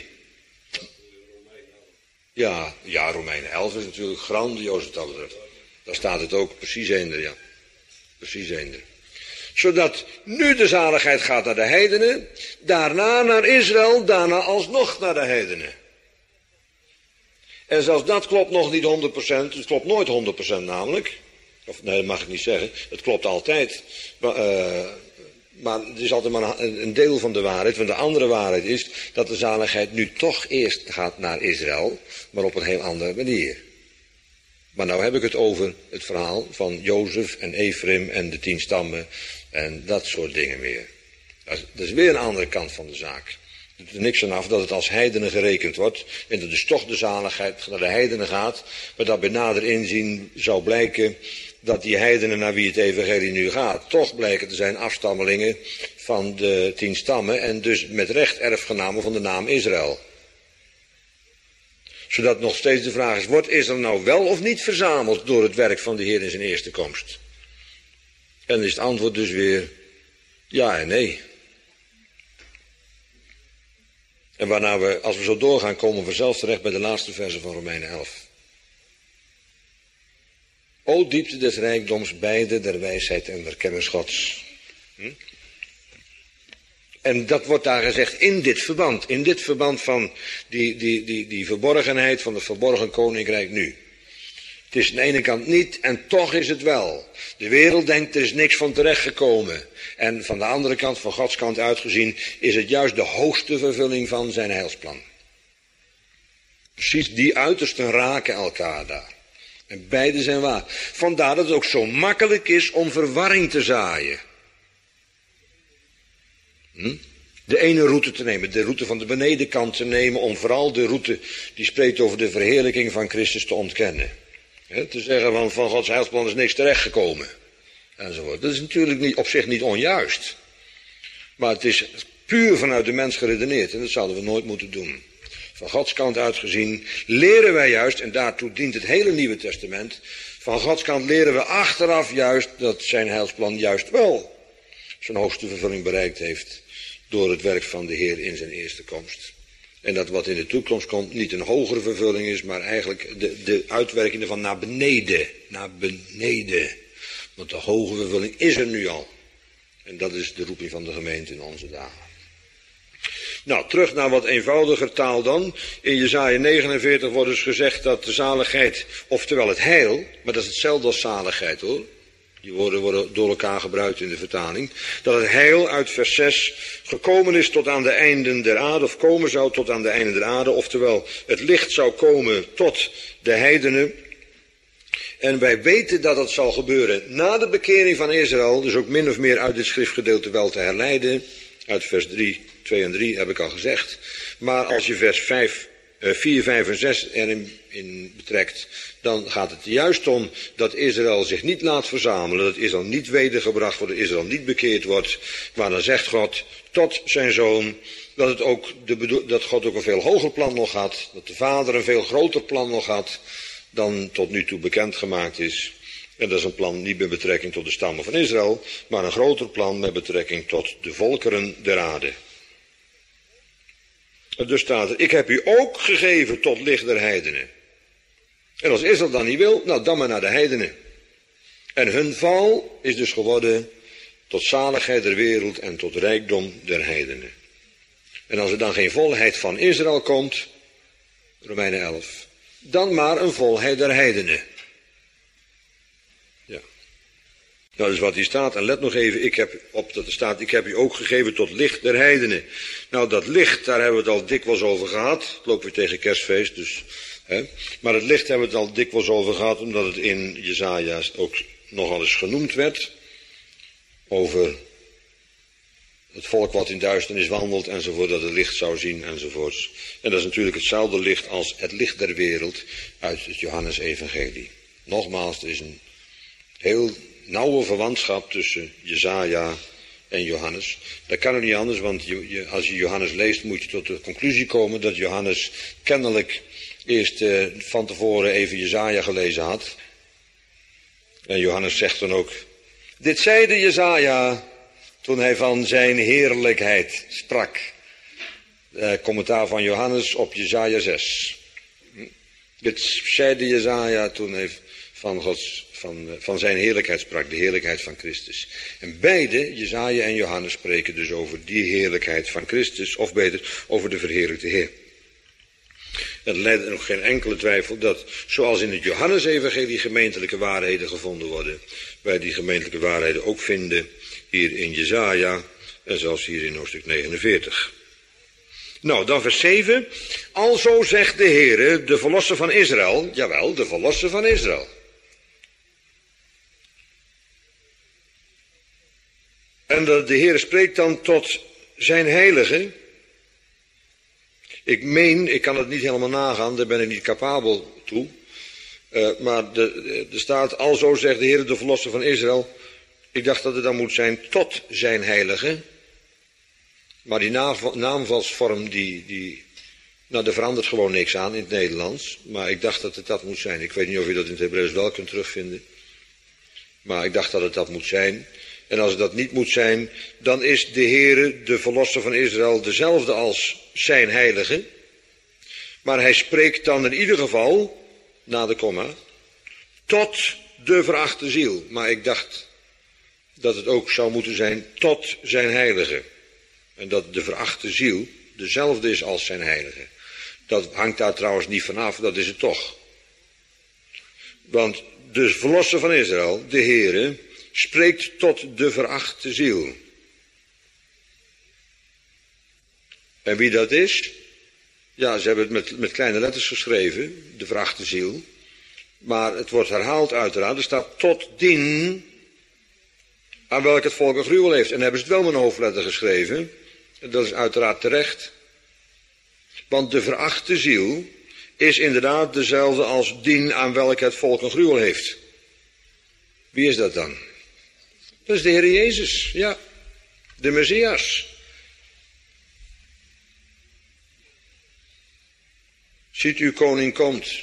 Ja, Romeinen 11 is natuurlijk grandioos wat dat betreft. Daar staat het ook precies eender, ja. Precies eender. Zodat nu de zaligheid gaat naar de heidenen, daarna naar Israël, daarna alsnog naar de heidenen. En zelfs dat klopt nog niet 100%, het klopt nooit 100% namelijk. Of nee, dat mag ik niet zeggen, het klopt altijd. Maar het is altijd maar een deel van de waarheid, want de andere waarheid is dat de zaligheid nu toch eerst gaat naar Israël, maar op een heel andere manier. Maar nou heb ik het over het verhaal van Jozef en Ephraim en de 10 stammen en dat soort dingen meer. Dat is weer een andere kant van de zaak. Er is niks aan af dat het als heidenen gerekend wordt en dat dus toch de zaligheid naar de heidenen gaat, maar dat bij nader inzien zou blijken dat die heidenen naar wie het evangelie nu gaat, toch blijken te zijn afstammelingen van de 10 stammen en dus met recht erfgenamen van de naam Israël. Zodat nog steeds de vraag is, wordt Israël nou wel of niet verzameld door het werk van de Heer in zijn eerste komst? En dan is het antwoord dus weer ja en nee. En waarna we, als we zo doorgaan, komen we zelf terecht bij de laatste verse van Romeinen 11. O diepte des rijkdoms, beide der wijsheid en der kennis Gods. En dat wordt daar gezegd in dit verband van die verborgenheid van het verborgen koninkrijk nu. Het is aan de ene kant niet en toch is het wel. De wereld denkt er is niks van terechtgekomen. En van de andere kant, van Gods kant uitgezien, is het juist de hoogste vervulling van zijn heilsplan. Precies die uitersten raken elkaar daar. En beide zijn waar. Vandaar dat het ook zo makkelijk is om verwarring te zaaien. De ene route te nemen, de route van de benedenkant te nemen, om vooral de route die spreekt over de verheerlijking van Christus te ontkennen. Te zeggen van Gods heilsplan is niks terechtgekomen. Enzovoort. Dat is natuurlijk niet, op zich niet onjuist. Maar het is puur vanuit de mens geredeneerd en dat zouden we nooit moeten doen. Van Gods kant uitgezien leren wij juist, en daartoe dient het hele Nieuwe Testament, van Gods kant leren we achteraf juist dat zijn heilsplan juist wel zijn hoogste vervulling bereikt heeft door het werk van de Heer in zijn eerste komst. En dat wat in de toekomst komt niet een hogere vervulling is, maar eigenlijk de uitwerking ervan naar beneden. Naar beneden. Want de hoge vervulling is er nu al. En dat is de roeping van de gemeente in onze dagen. Nou, terug naar wat eenvoudiger taal dan. In Jesaja 49 wordt dus gezegd dat de zaligheid, oftewel het heil, maar dat is hetzelfde als zaligheid hoor. Die woorden worden door elkaar gebruikt in de vertaling. Dat het heil uit vers 6 gekomen is tot aan de einden der aarde, of komen zou tot aan de einden der aarde, oftewel het licht zou komen tot de heidenen. En wij weten dat dat zal gebeuren na de bekering van Israël, dus ook min of meer uit dit schriftgedeelte wel te herleiden. Uit vers 2 en 3 heb ik al gezegd. Maar als je vers 4, 5 en 6 erin betrekt, dan gaat het juist om dat Israël zich niet laat verzamelen, dat Israël niet wedergebracht wordt, dat Israël niet bekeerd wordt. Maar dan zegt God tot zijn zoon dat God ook een veel hoger plan nog had, dat de Vader een veel groter plan nog had dan tot nu toe bekendgemaakt is. En dat is een plan niet met betrekking tot de stammen van Israël, maar een groter plan met betrekking tot de volkeren der aarde. En dus staat er, ik heb u ook gegeven tot licht der heidenen. En als Israël dan niet wil, nou dan maar naar de heidenen. En hun val is dus geworden tot zaligheid der wereld en tot rijkdom der heidenen. En als er dan geen volheid van Israël komt, Romeinen 11, dan maar een volheid der heidenen. Ja. Nou, dat is wat hier staat. En let nog even, ik heb u ook gegeven tot licht der heidenen. Nou, dat licht, daar hebben we het al dikwijls over gehad. Het loopt weer tegen kerstfeest, dus. Maar het licht hebben we het al dikwijls over gehad, omdat het in Jesaja ook nogal eens genoemd werd. Over het volk wat in duisternis wandelt enzovoort, dat het licht zou zien enzovoorts. En dat is natuurlijk hetzelfde licht als het licht der wereld uit het Johannesevangelie. Nogmaals, er is een heel nauwe verwantschap tussen Jesaja en Johannes. Dat kan ook niet anders, want als je Johannes leest moet je tot de conclusie komen dat Johannes kennelijk eerst van tevoren even Jesaja gelezen had. En Johannes zegt dan ook, dit zeide Jesaja toen hij van zijn heerlijkheid sprak. Commentaar van Johannes op Jesaja 6. Dit zeide Jesaja toen hij van zijn heerlijkheid sprak, de heerlijkheid van Christus. En beide, Jesaja en Johannes, spreken dus over die heerlijkheid van Christus, of beter, over de verheerlijkte Heer. Het leidt er nog geen enkele twijfel dat, zoals in het Johannesevangelie gemeentelijke waarheden gevonden worden, wij die gemeentelijke waarheden ook vinden hier in Jesaja en zelfs hier in hoofdstuk 49. Nou, dan vers 7. Alzo zegt de Heere, de verlosser van Israël, jawel, de verlosser van Israël. En de Heere spreekt dan tot zijn heiligen. Ik kan het niet helemaal nagaan, daar ben ik niet capabel toe. Maar er staat, alzo zegt de Heer, de verlosser van Israël. Ik dacht dat het dan moet zijn tot zijn heiligen. Maar die naamvalsvorm, daar verandert gewoon niks aan in het Nederlands. Maar ik dacht dat het dat moet zijn. Ik weet niet of je dat in het Hebreeuws wel kunt terugvinden. Maar ik dacht dat het dat moet zijn. En als het dat niet moet zijn, dan is de Heere, de verlosser van Israël, dezelfde als zijn heilige. Maar hij spreekt dan in ieder geval, na de komma, tot de verachte ziel. Maar ik dacht dat het ook zou moeten zijn tot zijn heilige. En dat de verachte ziel dezelfde is als zijn heilige. Dat hangt daar trouwens niet vanaf, dat is het toch. Want de verlosser van Israël, de Heere, spreekt tot de verachte ziel. En wie dat is? Ja, ze hebben het met kleine letters geschreven, de verachte ziel. Maar het wordt herhaald uiteraard. Er staat tot dien aan welk het volk een gruwel heeft. En dan hebben ze het wel met een hoofdletter geschreven. En dat is uiteraard terecht. Want de verachte ziel is inderdaad dezelfde als dien aan welk het volk een gruwel heeft. Wie is dat dan? Dat is de Heer Jezus, ja. De Messias. Ziet uw koning komt.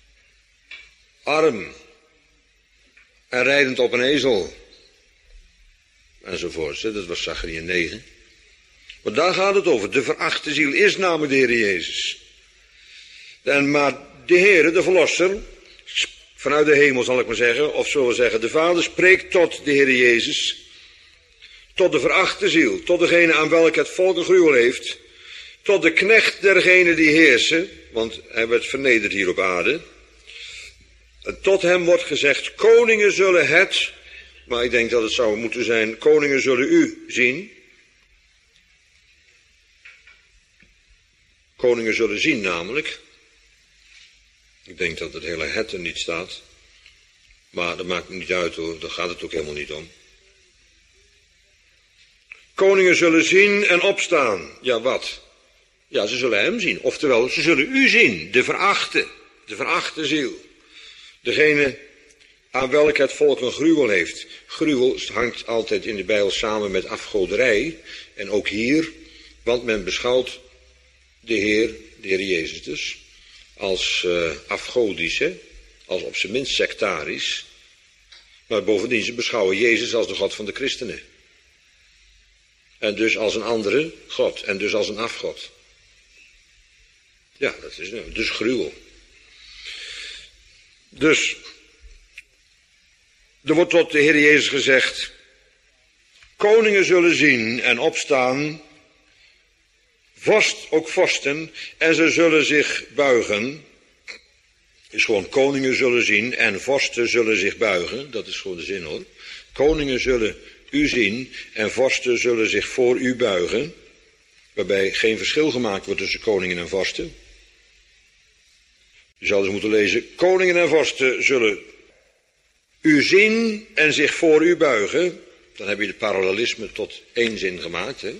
Arm. En rijdend op een ezel. Enzovoort. Dat was Zacharia 9. Maar daar gaat het over. De verachte ziel is namelijk de Heer Jezus. Maar de Heer, de Verlosser, vanuit de hemel zal ik maar zeggen, of zullen we zeggen, de Vader spreekt tot de Heer Jezus, tot de verachte ziel, tot degene aan welke het volk een gruwel heeft, tot de knecht dergenen die heersen, want hij werd vernederd hier op aarde. En tot hem wordt gezegd, koningen zullen het, maar ik denk dat het zou moeten zijn, koningen zullen u zien. Koningen zullen zien namelijk. Ik denk dat het hele het er niet staat. Maar dat maakt niet uit hoor, daar gaat het ook helemaal niet om. Koningen zullen zien en opstaan. Ja, wat? Ja, ze zullen hem zien. Oftewel, ze zullen u zien. De verachte ziel. Degene aan welke het volk een gruwel heeft. Gruwel hangt altijd in de Bijbel samen met afgoderij. En ook hier, want men beschouwt de Heer Jezus dus, als afgodisch, hè? Als op zijn minst sectarisch. Maar bovendien, ze beschouwen Jezus als de God van de christenen. En dus als een andere God. En dus als een afgod. Ja, dat is dus gruwel. Dus, er wordt tot de Heer Jezus gezegd, koningen zullen zien en opstaan, ook vorsten, en ze zullen zich buigen. Is gewoon, koningen zullen zien en vorsten zullen zich buigen. Dat is gewoon de zin hoor. Koningen zullen u zien en vorsten zullen zich voor u buigen. Waarbij geen verschil gemaakt wordt tussen koningen en vorsten. Je zou dus moeten lezen, koningen en vorsten zullen u zien en zich voor u buigen. Dan heb je de parallelisme tot één zin gemaakt. Hè?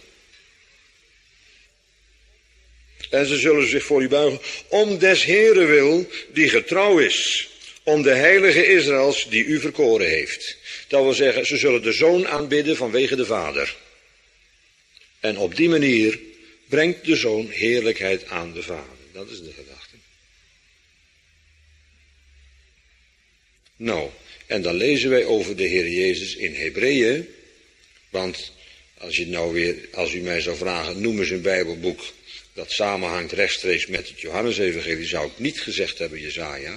En ze zullen zich voor u buigen om des Heeren wil die getrouw is. Om de heilige Israëls die u verkoren heeft. Dat wil zeggen, ze zullen de zoon aanbidden vanwege de vader. En op die manier brengt de zoon heerlijkheid aan de vader. Dat is de gedachte. Nou, en dan lezen wij over de Heer Jezus in Hebreeën. Want als u mij zou vragen, noem eens een Bijbelboek dat samenhangt rechtstreeks met het Johannesevangelie, zou ik niet gezegd hebben Jesaja.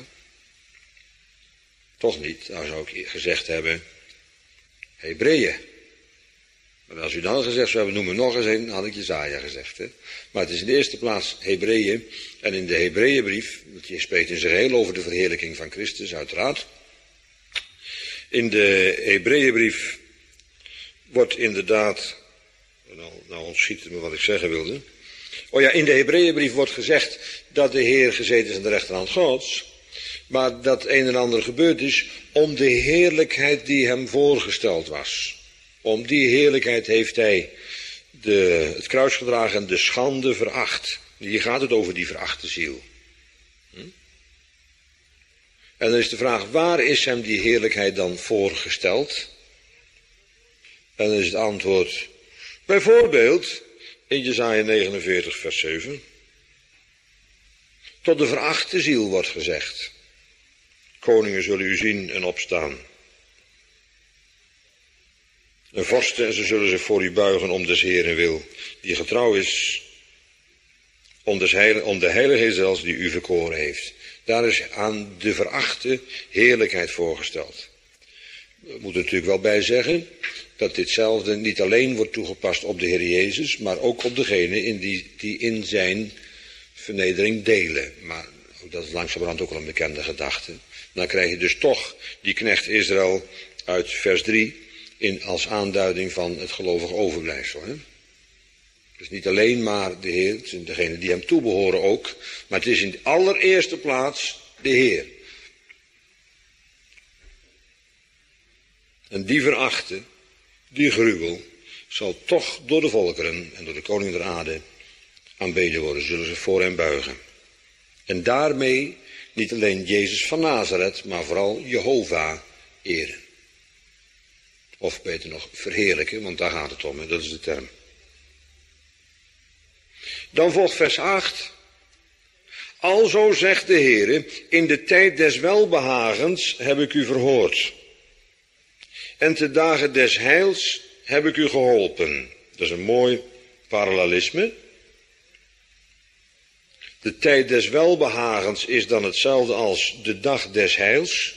Toch niet, dan zou ik gezegd hebben Hebreeën. Maar als u dan gezegd zou hebben, noem er nog eens een, had ik Jesaja gezegd. Hè? Maar het is in de eerste plaats Hebreeën. En in de Hebreeënbrief, want je spreekt in zijn geheel over de verheerlijking van Christus, uiteraard. In de Hebreeënbrief wordt inderdaad, nou ontschiet het me wat ik zeggen wilde. Oh ja, in de Hebreeënbrief wordt gezegd dat de Heer gezeten is aan de rechterhand Gods. Maar dat een en ander gebeurd is om de heerlijkheid die hem voorgesteld was. Om die heerlijkheid heeft hij het kruis gedragen en de schande veracht. Hier gaat het over die verachte ziel. En dan is de vraag, waar is hem die heerlijkheid dan voorgesteld? En dan is het antwoord, bijvoorbeeld in Jesaja 49 vers 7. Tot de verachte ziel wordt gezegd. Koningen zullen u zien en opstaan. En vorsten en ze zullen zich voor u buigen om des Heeren wil, die getrouw is, om de heilige Israëls die u verkoren heeft. Daar is aan de verachte heerlijkheid voorgesteld. We moeten natuurlijk wel bij zeggen dat ditzelfde niet alleen wordt toegepast op de Heer Jezus, maar ook op degenen die in zijn vernedering delen. Maar dat is langzamerhand ook wel een bekende gedachte. Dan krijg je dus toch die knecht Israël uit vers 3 als aanduiding van het gelovig overblijfsel. Hè? Dus niet alleen maar de Heer, het zijn degenen die hem toebehoren ook, maar het is in de allereerste plaats de Heer. En die verachte, die gruwel, zal toch door de volkeren en door de koning der aarde aanbeden worden, zullen ze voor hem buigen. En daarmee niet alleen Jezus van Nazareth, maar vooral Jehovah eren. Of beter nog, verheerlijken, want daar gaat het om, en dat is de term. Dan volgt vers 8. Alzo zegt de Heere, in de tijd des welbehagens heb ik u verhoord. En te dagen des heils heb ik u geholpen. Dat is een mooi parallelisme. De tijd des welbehagens is dan hetzelfde als de dag des heils.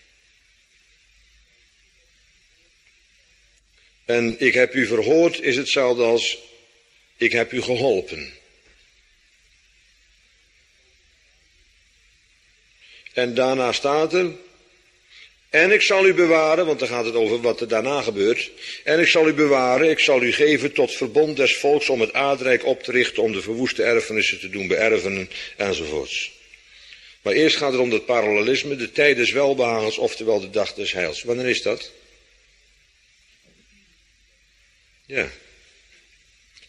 En ik heb u verhoord is hetzelfde als ik heb u geholpen. En daarna staat er, en ik zal u bewaren, want dan gaat het over wat er daarna gebeurt. En ik zal u bewaren, ik zal u geven tot verbond des volks om het aardrijk op te richten, om de verwoeste erfenissen te doen beërven, enzovoorts. Maar eerst gaat het om dat parallelisme, de tijd des welbehagens, oftewel de dag des heils. Wanneer is dat? Ja,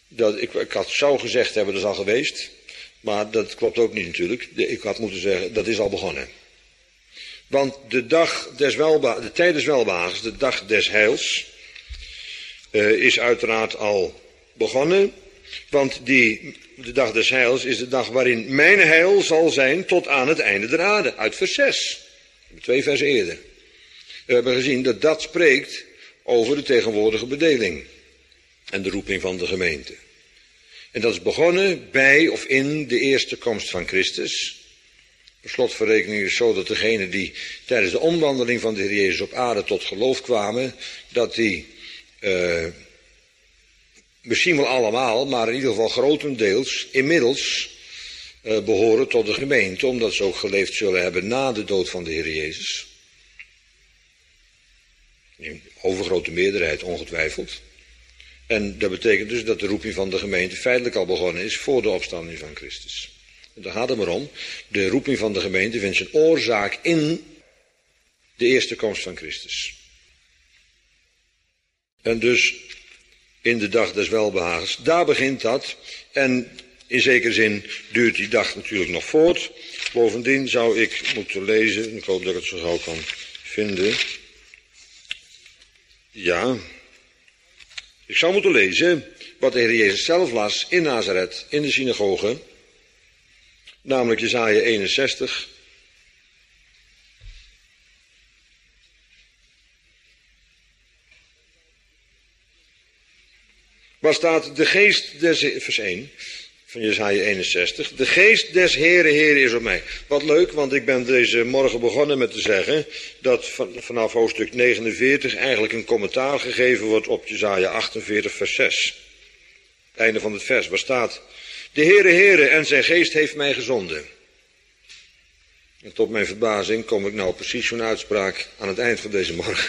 Ik zou gezegd hebben, dat is al geweest. Maar dat klopt ook niet natuurlijk. Ik had moeten zeggen, dat is al begonnen. Want de tijd des welbehagens, de dag des heils, is uiteraard al begonnen. Want de dag des heils is de dag waarin mijn heil zal zijn tot aan het einde der aarde. Uit vers 6. 2 versen eerder. We hebben gezien dat dat spreekt over de tegenwoordige bedeling. En de roeping van de gemeente. En dat is begonnen bij of in de eerste komst van Christus. De slotverrekening is zo dat degenen die tijdens de omwandeling van de Heer Jezus op aarde tot geloof kwamen, dat die misschien wel allemaal, maar in ieder geval grotendeels inmiddels behoren tot de gemeente, omdat ze ook geleefd zullen hebben na de dood van de Heer Jezus. In overgrote meerderheid ongetwijfeld. En dat betekent dus dat de roeping van de gemeente feitelijk al begonnen is voor de opstanding van Christus. En daar gaat het maar om. De roeping van de gemeente vindt zijn oorzaak in de eerste komst van Christus. En dus in de dag des welbehagens, daar begint dat. En in zekere zin duurt die dag natuurlijk nog voort. Bovendien zou ik moeten lezen, ik hoop dat ik het zo gauw kan vinden. Ja, ik zou moeten lezen wat de Heer Jezus zelf las in Nazareth, in de synagoge. Namelijk Jesaja 61. Waar staat de geest des, vers 1 van Jesaja 61. De geest des Heere is op mij. Wat leuk, want ik ben deze morgen begonnen met te zeggen dat vanaf hoofdstuk 49 eigenlijk een commentaar gegeven wordt op Jesaja 48 vers 6. Het einde van het vers, waar staat: de Heere en zijn geest heeft mij gezonden. En tot mijn verbazing kom ik nou precies zo'n uitspraak aan het eind van deze morgen.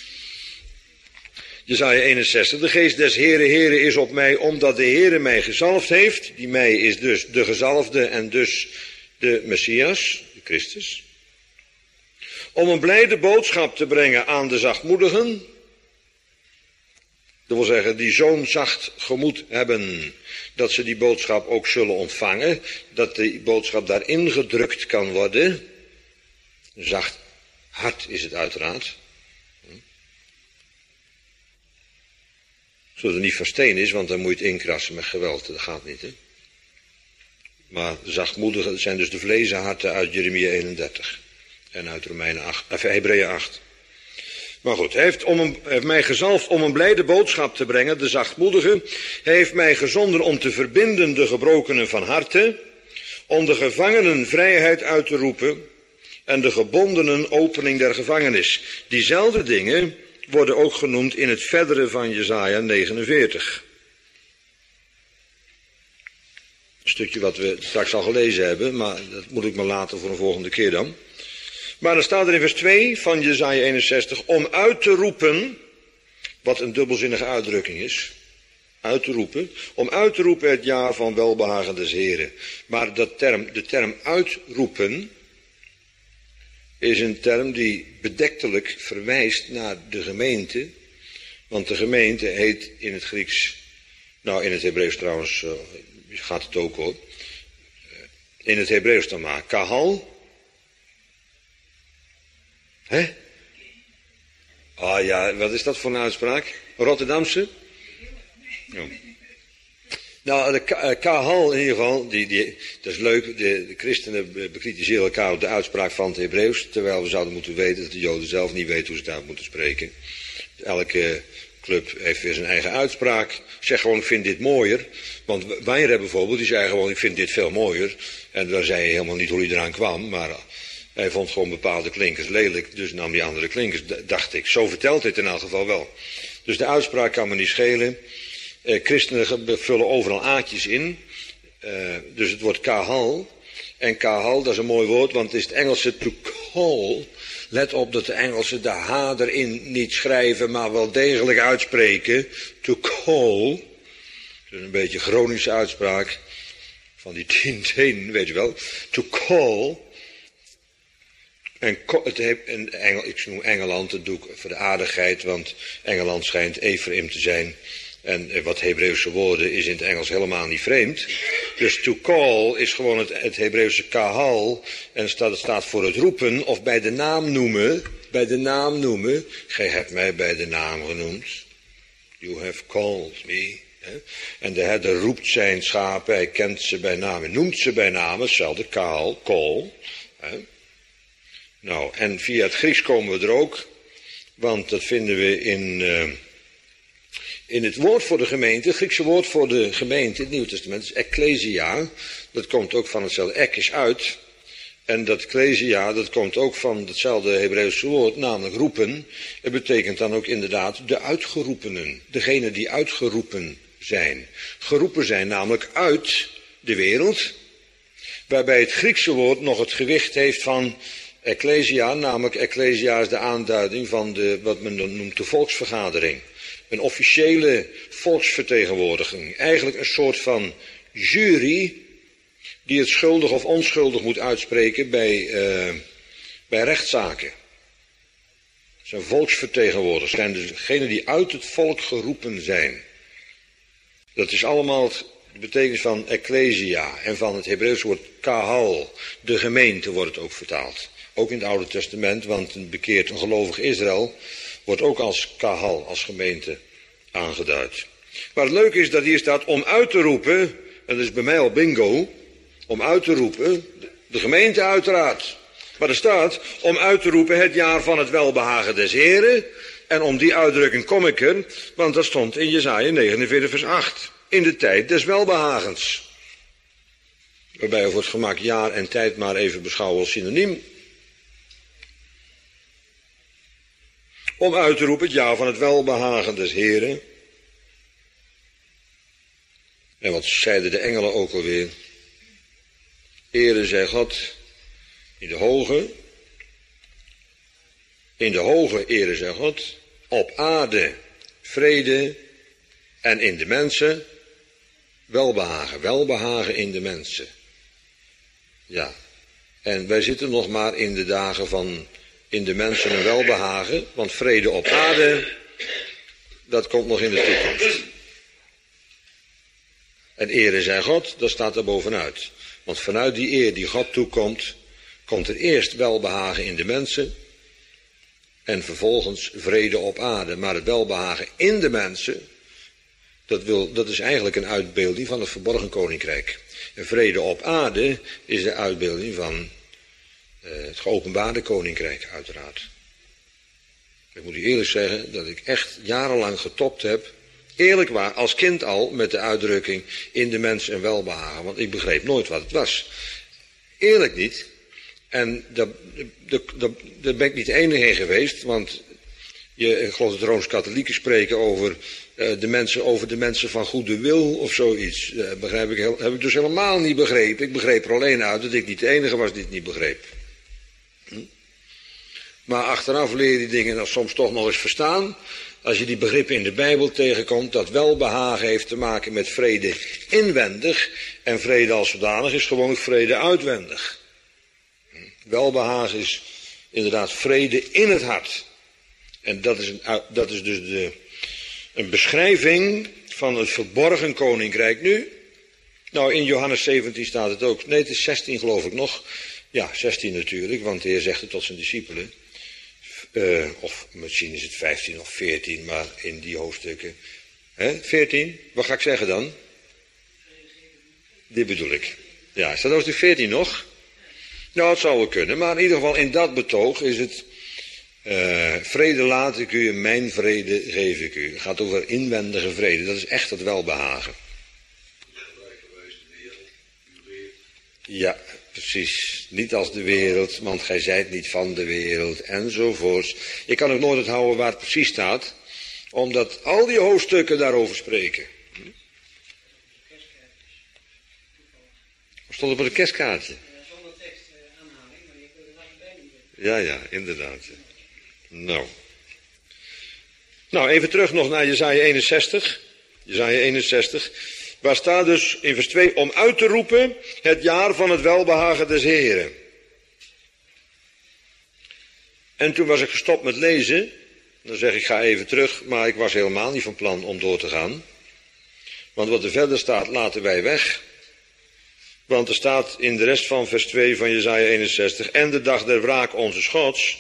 Jesaja 61, de geest des Heere is op mij, omdat de Heere mij gezalfd heeft. Die mij is dus de gezalfde en dus de Messias, de Christus. Om een blijde boodschap te brengen aan de zachtmoedigen. Dat wil zeggen, die zo'n zacht gemoed hebben, dat ze die boodschap ook zullen ontvangen. Dat die boodschap daarin gedrukt kan worden. Zacht hart is het uiteraard. Zodat het niet van steen is, want dan moet je het inkrassen met geweld. Dat gaat niet, hè. Maar de zachtmoedigen zijn dus de vlezen harten uit Jeremia 31. En uit Hebreeën 8. Maar goed, hij heeft mij gezalfd om een blijde boodschap te brengen, de zachtmoedigen. Hij heeft mij gezonden om te verbinden de gebrokenen van harte. Om de gevangenen vrijheid uit te roepen. En de gebondenen opening der gevangenis. Diezelfde dingen worden ook genoemd in het verdere van Jesaja 49. Een stukje wat we straks al gelezen hebben, maar dat moet ik maar laten voor een volgende keer dan. Maar dan staat er in vers 2 van Jesaja 61, om uit te roepen, wat een dubbelzinnige uitdrukking is, uit te roepen, om uit te roepen het jaar van welbehagen des Heren. Maar de term uitroepen is een term die bedektelijk verwijst naar de gemeente. Want de gemeente heet in het Grieks, nou in het Hebreeuws trouwens, gaat het ook hoor. In het Hebreeuws dan maar, kahal. Hè? Ah ja, wat is dat voor een uitspraak? Rotterdamse? Ja. Nou, de kahal in ieder geval, dat is leuk. De christenen bekritiseren elkaar op de uitspraak van het Hebreeuws, terwijl we zouden moeten weten dat de Joden zelf niet weten hoe ze daar moeten spreken. Elke club heeft weer zijn eigen uitspraak. Zeg gewoon, ik vind dit mooier. Want Weijer bijvoorbeeld, die zei gewoon, ik vind dit veel mooier. En daar zei hij helemaal niet hoe hij eraan kwam, maar hij vond gewoon bepaalde klinkers lelijk, dus nam die andere klinkers, dacht ik. Zo vertelt hij het in elk geval wel. Dus de uitspraak kan me niet schelen. Christenen vullen overal aatjes in. Dus het wordt kahal. En kahal, dat is een mooi woord, want het is het Engelse to call. Let op dat de Engelsen de H erin niet schrijven, maar wel degelijk uitspreken. To call. Dat is een beetje Groningse uitspraak. Van die 10 tenen, weet je wel. To call. Ik noem Engeland, dat doe ik voor de aardigheid, want Engeland schijnt Ephraim te zijn. En wat Hebreeuwse woorden is in het Engels helemaal niet vreemd. Dus to call is gewoon het Hebreeuwse kahal. En het staat voor het roepen of bij de naam noemen. Bij de naam noemen. Gij hebt mij bij de naam genoemd. You have called me. En de herder roept zijn schapen. Hij kent ze bij naam. Hij noemt ze bij naam. Hetzelfde kahal, call. Nou, en via het Grieks komen we er ook. Want dat vinden we in het woord voor de gemeente, het Griekse woord voor de gemeente in het Nieuwe Testament is ecclesia. Dat komt ook van hetzelfde, ek is uit. En dat ecclesia, dat komt ook van hetzelfde Hebreeuwse woord, namelijk roepen. Het betekent dan ook inderdaad de uitgeroepenen. Degene die uitgeroepen zijn. Geroepen zijn namelijk uit de wereld. Waarbij het Griekse woord nog het gewicht heeft van ecclesia. Namelijk ecclesia is de aanduiding van wat men dan noemt de volksvergadering. Een officiële volksvertegenwoordiging. Eigenlijk een soort van jury die het schuldig of onschuldig moet uitspreken bij rechtszaken. Het zijn volksvertegenwoordigers. Het zijn degenen die uit het volk geroepen zijn. Dat is allemaal de betekenis van ecclesia en van het Hebreeuwse woord kahal. De gemeente wordt het ook vertaald. Ook in het Oude Testament, want een gelovig Israël wordt ook als kahal, als gemeente aangeduid. Maar het leuke is dat hier staat om uit te roepen, en dat is bij mij al bingo, om uit te roepen, de gemeente uiteraard. Maar er staat om uit te roepen het jaar van het welbehagen des Heren. En om die uitdrukking kom ik er, want dat stond in Jesaja 49 vers 8. In de tijd des welbehagens. Waarbij we voor het gemak jaar en tijd maar even beschouwen als synoniem. Om uit te roepen het jaar van het welbehagen des Heren. En wat zeiden de engelen ook alweer? Ere zij God in de hoge ere zij God, op aarde vrede en in de mensen welbehagen in de mensen. Ja, en wij zitten nog maar in de dagen van in de mensen een welbehagen, want vrede op aarde, dat komt nog in de toekomst. En ere zij God, dat staat er bovenuit. Want vanuit die eer die God toekomt, komt er eerst welbehagen in de mensen en vervolgens vrede op aarde. Maar het welbehagen in de mensen, dat is eigenlijk een uitbeelding van het verborgen koninkrijk. En vrede op aarde is de uitbeelding van het geopenbaarde koninkrijk, uiteraard. Ik moet u eerlijk zeggen dat ik echt jarenlang getopt heb, eerlijk waar, als kind al, met de uitdrukking in de mens en welbehagen. Want ik begreep nooit wat het was. Eerlijk niet. En daar ben ik niet de enige in geweest, want ik geloof dat de Rooms-Katholieken spreken over de mensen van goede wil of zoiets. Heb ik dus helemaal niet begrepen. Ik begreep er alleen uit dat ik niet de enige was die het niet begreep. Maar achteraf leer je die dingen dan soms toch nog eens verstaan. Als je die begrippen in de Bijbel tegenkomt, dat welbehagen heeft te maken met vrede inwendig. En vrede als zodanig is gewoon vrede uitwendig. Welbehagen is inderdaad vrede in het hart. En dat is dus een beschrijving van het verborgen koninkrijk nu. Nou, in Johannes 17 staat het ook. Nee, het is 16 geloof ik nog. Ja, 16 natuurlijk, want de Heer zegt het tot zijn discipelen. Of misschien is het 15 of 14, maar in die hoofdstukken. 14? Wat ga ik zeggen dan? Dit bedoel ik. Ja, is dat hoofdstuk 14 nog? Nou, het zou wel kunnen, maar in ieder geval in dat betoog is het vrede laat ik u en mijn vrede geef ik u. Het gaat over inwendige vrede, dat is echt het welbehagen. Ja, precies. Niet als de wereld, want gij zijt niet van de wereld, enzovoorts. Ik kan ook nooit onthouden waar het precies staat, omdat al die hoofdstukken daarover spreken. Of stond het op een kerstkaartje? Zonder tekst aanhaling, maar je kunt er wel bij niet. Ja, inderdaad. Nou, even terug nog naar Jesaja 61. Jesaja 61. Waar staat dus in vers 2, om uit te roepen het jaar van het welbehagen des Heren. En toen was ik gestopt met lezen. Dan zeg ik, ga even terug, maar ik was helemaal niet van plan om door te gaan. Want wat er verder staat, laten wij weg. Want er staat in de rest van vers 2 van Jesaja 61, en de dag der wraak onze Gods.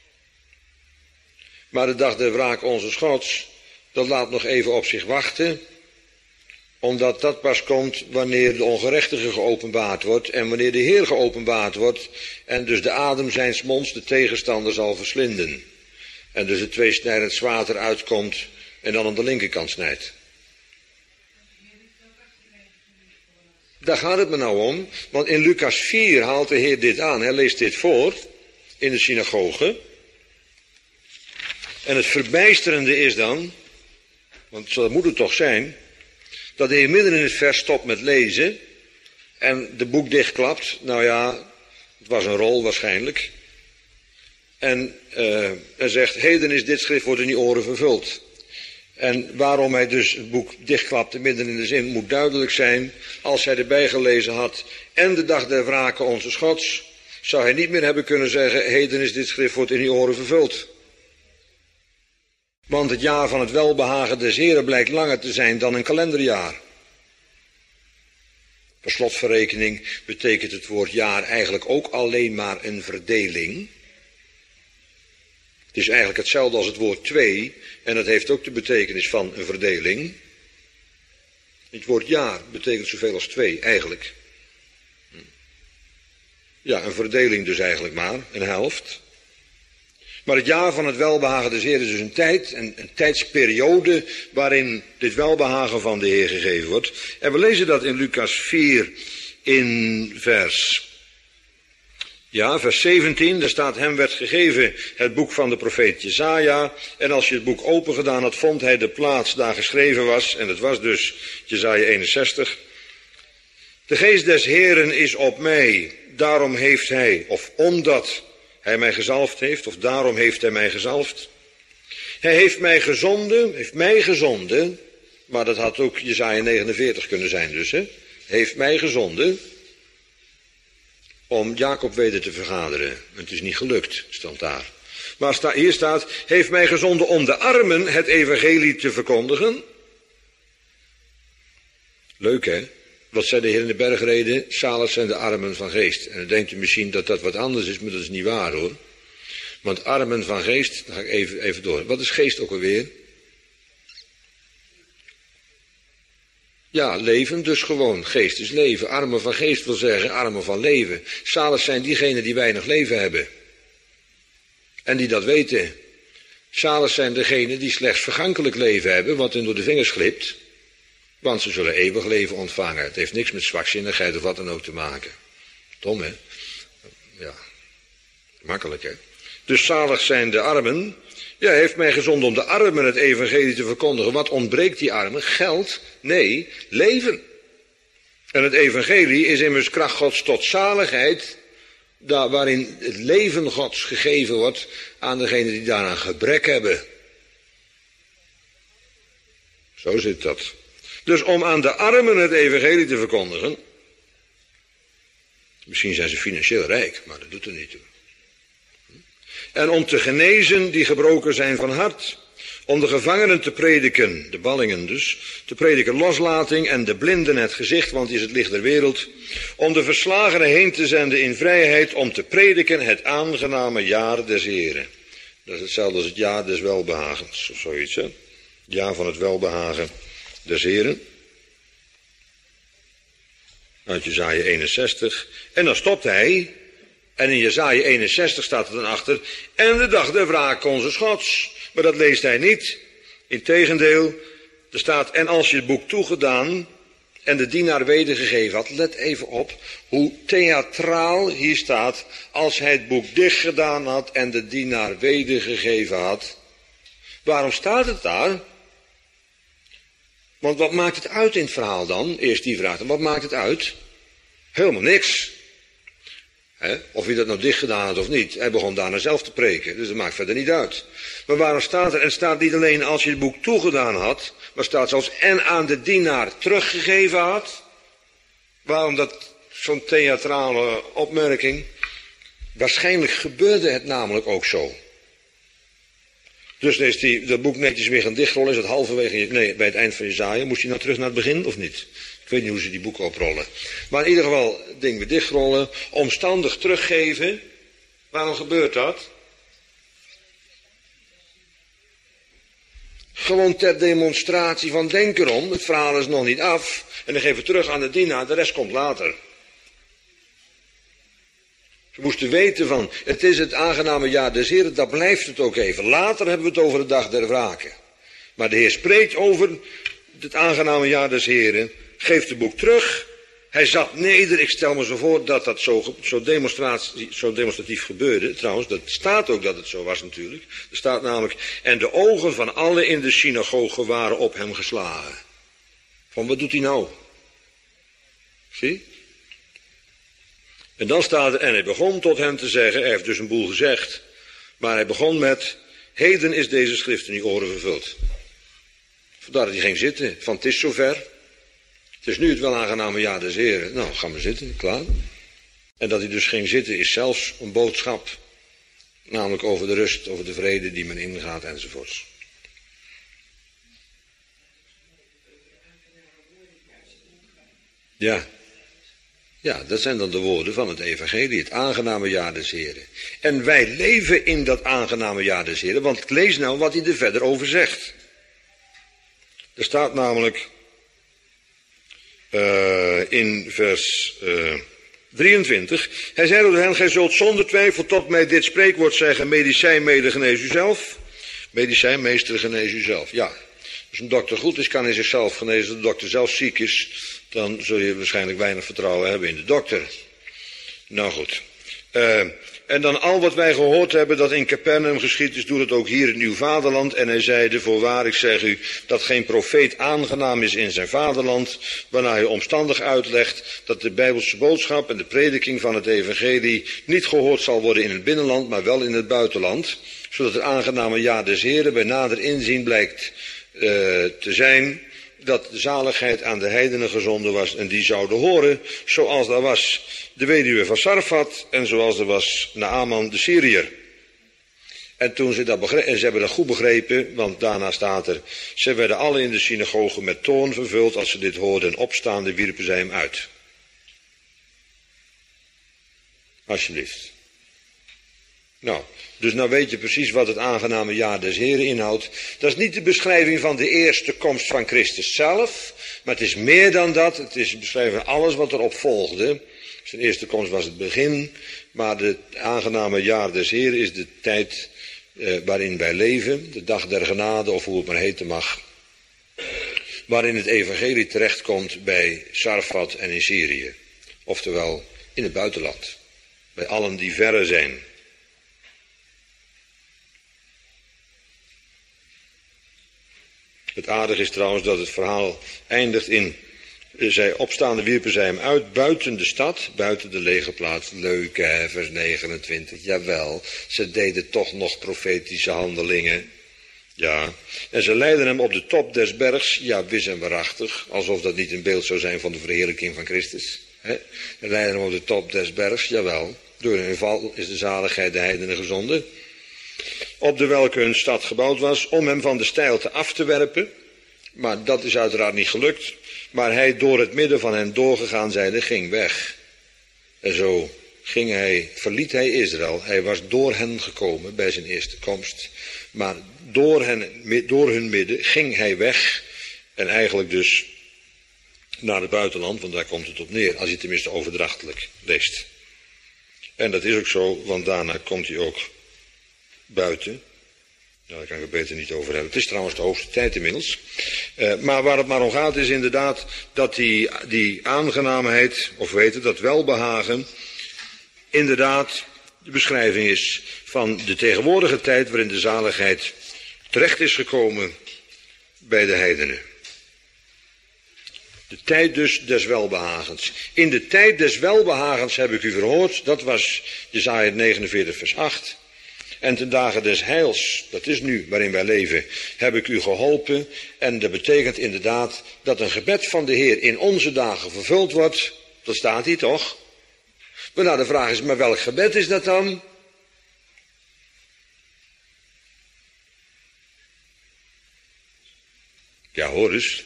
Maar de dag der wraak onze Gods, dat laat nog even op zich wachten. Omdat dat pas komt wanneer de ongerechtige geopenbaard wordt en wanneer de Heer geopenbaard wordt en dus de adem zijns monds de tegenstander zal verslinden. En dus het tweesnijdend zwaard eruit komt en dan aan de linkerkant snijdt. Daar gaat het me nou om, want in Lucas 4 haalt de Heer dit aan. Hij leest dit voor in de synagoge. En het verbijsterende is dan, want zo moet het toch zijn, dat de Heer midden in het vers stopt met lezen en de boek dichtklapt. Nou ja, het was een rol waarschijnlijk. En hij zegt, heden is dit schriftwoord in die oren vervuld. En waarom hij dus het boek dichtklapte midden in de zin moet duidelijk zijn. Als hij erbij gelezen had, en de dag der wraken onze Gods, zou hij niet meer hebben kunnen zeggen, heden is dit schriftwoord in die oren vervuld. Want het jaar van het welbehagen des Heren blijkt langer te zijn dan een kalenderjaar. Per slotverrekening betekent het woord jaar eigenlijk ook alleen maar een verdeling. Het is eigenlijk hetzelfde als het woord twee en dat heeft ook de betekenis van een verdeling. Het woord jaar betekent zoveel als twee eigenlijk. Ja, een verdeling dus eigenlijk maar, een helft. Maar het jaar van het welbehagen des Heer is dus een tijd, een tijdsperiode waarin dit welbehagen van de Heer gegeven wordt. En we lezen dat in Lucas 4 in vers 17. Daar staat, hem werd gegeven het boek van de profeet Jesaja. En als je het boek open gedaan had, vond hij de plaats daar geschreven was. En het was dus Jesaja 61. De geest des Heeren is op mij, daarom heeft hij, of omdat hij mij gezalfd heeft, of daarom heeft hij mij gezalfd. Hij heeft mij gezonden, maar dat had ook Jesaja 49 kunnen zijn dus, hè. Heeft mij gezonden om Jacob weder te vergaderen. Het is niet gelukt, stond daar. Maar hier staat, heeft mij gezonden om de armen het evangelie te verkondigen. Leuk hè? Wat zei de Heer in de bergreden? Zalig zijn de armen van geest. En dan denkt u misschien dat dat wat anders is, maar dat is niet waar hoor. Want armen van geest, dan ga ik even door. Wat is geest ook alweer? Ja, leven, dus gewoon. Geest is leven. Armen van geest wil zeggen armen van leven. Zalig zijn diegenen die weinig leven hebben. En die dat weten. Zalig zijn degenen die slechts vergankelijk leven hebben, wat hun door de vingers glipt. Want ze zullen eeuwig leven ontvangen. Het heeft niks met zwakzinnigheid of wat dan ook te maken. Dom, hè? Ja, makkelijk, hè? Dus zalig zijn de armen. Ja, hij heeft mij gezonden om de armen het evangelie te verkondigen. Wat ontbreekt die armen? Geld? Nee, leven. En het evangelie is immers kracht Gods tot zaligheid, daar waarin het leven Gods gegeven wordt aan degenen die daaraan gebrek hebben. Zo zit dat. Dus om aan de armen het evangelie te verkondigen. Misschien zijn ze financieel rijk, maar dat doet er niet toe. En om te genezen die gebroken zijn van hart. Om de gevangenen te prediken, de ballingen dus, te prediken loslating en de blinden het gezicht, want die is het licht der wereld. Om de verslagenen heen te zenden in vrijheid, om te prediken het aangename jaar des Heren. Dat is hetzelfde als het jaar des welbehagens, of zoiets, hè. Het jaar van het welbehagen des Heren. Uit Jesaja 61. En dan stopt hij. En in Jesaja 61 staat er dan achter. En de dag der wraak onze Gods. Maar dat leest hij niet. Integendeel, er staat, en als je het boek toegedaan en de dienaar wedergegeven had. Let even op hoe theatraal hier staat. Als hij het boek dichtgedaan had en de dienaar wedergegeven had. Waarom staat het daar? Want wat maakt het uit in het verhaal dan? Eerst die vraag. Wat maakt het uit? Helemaal niks. Of hij dat nou dicht gedaan had of niet. Hij begon daarna zelf te preken. Dus dat maakt verder niet uit. Maar waarom staat er? En staat niet alleen als je het boek toegedaan had. Maar staat zelfs en aan de dienaar teruggegeven had. Waarom dat zo'n theatrale opmerking? Waarschijnlijk gebeurde het namelijk ook zo. Dus is dat boek netjes weer gaan dichtrollen. Is het halverwege, nee, bij het eind van Jesaja. Moest hij nou terug naar het begin of niet? Ik weet niet hoe ze die boeken oprollen. Maar in ieder geval, het ding weer dichtrollen. Omstandig teruggeven. Waarom gebeurt dat? Gewoon ter demonstratie van denk erom. Het verhaal is nog niet af. En dan geven we terug aan de dienaar. De rest komt later. Ze moesten weten van, het is het aangename jaar des Heren, dat blijft het ook even. Later hebben we het over de dag der wraken. Maar de Heer spreekt over het aangename jaar des Heren, geeft het boek terug. Hij zat neder, ik stel me zo voor dat dat zo demonstratief gebeurde. Trouwens, dat staat ook dat het zo was natuurlijk. Er staat namelijk, en de ogen van allen in de synagoge waren op hem geslagen. Van wat doet hij nou? Zie? En dan staat er, en hij begon tot hen te zeggen, hij heeft dus een boel gezegd, maar hij begon met, heden is deze schrift in uw oren vervuld. Vandaar dat hij ging zitten, van het is zover. Het is nu het wel aangename jaar des Heren. Nou, ga maar zitten, klaar. En dat hij dus ging zitten is zelfs een boodschap, namelijk over de rust, over de vrede die men ingaat enzovoorts. Ja. Ja, dat zijn dan de woorden van het evangelie, het aangename jaar des Heren. En wij leven in dat aangename jaar des Heren, want lees nou wat hij er verder over zegt. Er staat namelijk in vers 23, hij zei tot hen, gij zult zonder twijfel tot mij dit spreekwoord zeggen, medicijnmeester genees u zelf. Medicijnmeester genees u zelf, ja. Als een dokter goed is, kan hij zichzelf genezen. Als de dokter zelf ziek is, dan zul je waarschijnlijk weinig vertrouwen hebben in de dokter. Nou goed. En dan al wat wij gehoord hebben dat in Capernaum geschied is, doet het ook hier in uw vaderland. En hij zeide, voorwaar ik zeg u, dat geen profeet aangenaam is in zijn vaderland, waarna hij omstandig uitlegt dat de Bijbelse boodschap en de prediking van het evangelie niet gehoord zal worden in het binnenland, maar wel in het buitenland. Zodat het aangename jaar des Heren bij nader inzien blijkt te zijn dat de zaligheid aan de heidenen gezonden was en die zouden horen, zoals daar was de weduwe van Sarfat en zoals er was Naaman de Syriër. En toen ze dat begrepen, en ze hebben dat goed begrepen, want daarna staat er, ze werden alle in de synagoge met toorn vervuld als ze dit hoorden en opstaande wierpen zij hem uit. Alsjeblieft. Nou, dus nou weet je precies wat het aangename jaar des Heren inhoudt. Dat is niet de beschrijving van de eerste komst van Christus zelf, maar het is meer dan dat. Het is de beschrijving van alles wat erop volgde. Zijn eerste komst was het begin, maar het aangename jaar des Heren is de tijd waarin wij leven, de dag der genade of hoe het maar heten mag. Waarin het evangelie terechtkomt bij Sarfat en in Syrië. Oftewel in het buitenland. Bij allen die verre zijn. Het aardige is trouwens dat het verhaal eindigt in, zij opstaande wierpen zij hem uit buiten de stad, buiten de legerplaats. Leuk hè, vers 29, jawel, ze deden toch nog profetische handelingen. Ja, en ze leidden hem op de top des bergs, ja wis en waarachtig, alsof dat niet een beeld zou zijn van de verheerlijking van Christus. Ze leidden hem op de top des bergs, jawel, door hun val is de zaligheid de heidenen gezonden. Op de welke hun stad gebouwd was, om hem van de steilte af te werpen. Maar dat is uiteraard niet gelukt. Maar hij door het midden van hen doorgegaan zijnde, ging weg. En zo verliet hij Israël. Hij was door hen gekomen bij zijn eerste komst. Maar door hun midden ging hij weg. En eigenlijk dus naar het buitenland, want daar komt het op neer. Als je het tenminste overdrachtelijk leest. En dat is ook zo, want daarna komt hij ook buiten. Nou, daar kan ik het beter niet over hebben. Het is trouwens de hoogste tijd inmiddels. Maar waar het maar om gaat is inderdaad dat die aangenaamheid, of weten dat welbehagen, inderdaad de beschrijving is van de tegenwoordige tijd waarin de zaligheid terecht is gekomen bij de heidenen. De tijd dus des welbehagens. In de tijd des welbehagens heb ik u verhoord, dat was Jesaja 49 vers 8. En ten dagen des heils, dat is nu waarin wij leven, heb ik u geholpen. En dat betekent inderdaad dat een gebed van de Heer in onze dagen vervuld wordt. Dat staat hier toch? Maar nou de vraag is, maar welk gebed is dat dan? hoor eens.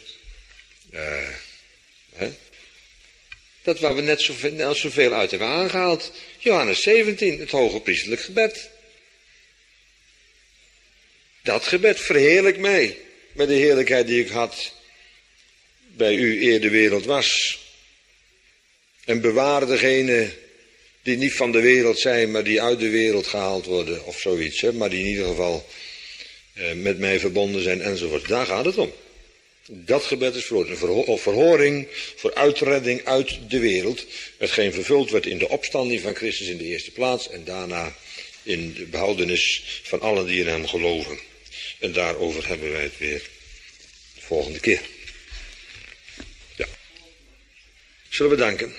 Dat waar we net zoveel uit hebben aangehaald. Johannes 17, het hoge priesterlijk gebed. Dat gebed verheerlijk mij met de heerlijkheid die ik had bij u eer de wereld was. En bewaar degene die niet van de wereld zijn, maar die uit de wereld gehaald worden of zoiets. Maar die in ieder geval met mij verbonden zijn enzovoort. Daar gaat het om. Dat gebed is voor een verhoring, voor uitredding uit de wereld. Hetgeen vervuld werd in de opstanding van Christus in de eerste plaats. En daarna in de behoudenis van allen die in hem geloven. En daarover hebben wij het weer de volgende keer. Ja. Zullen we danken?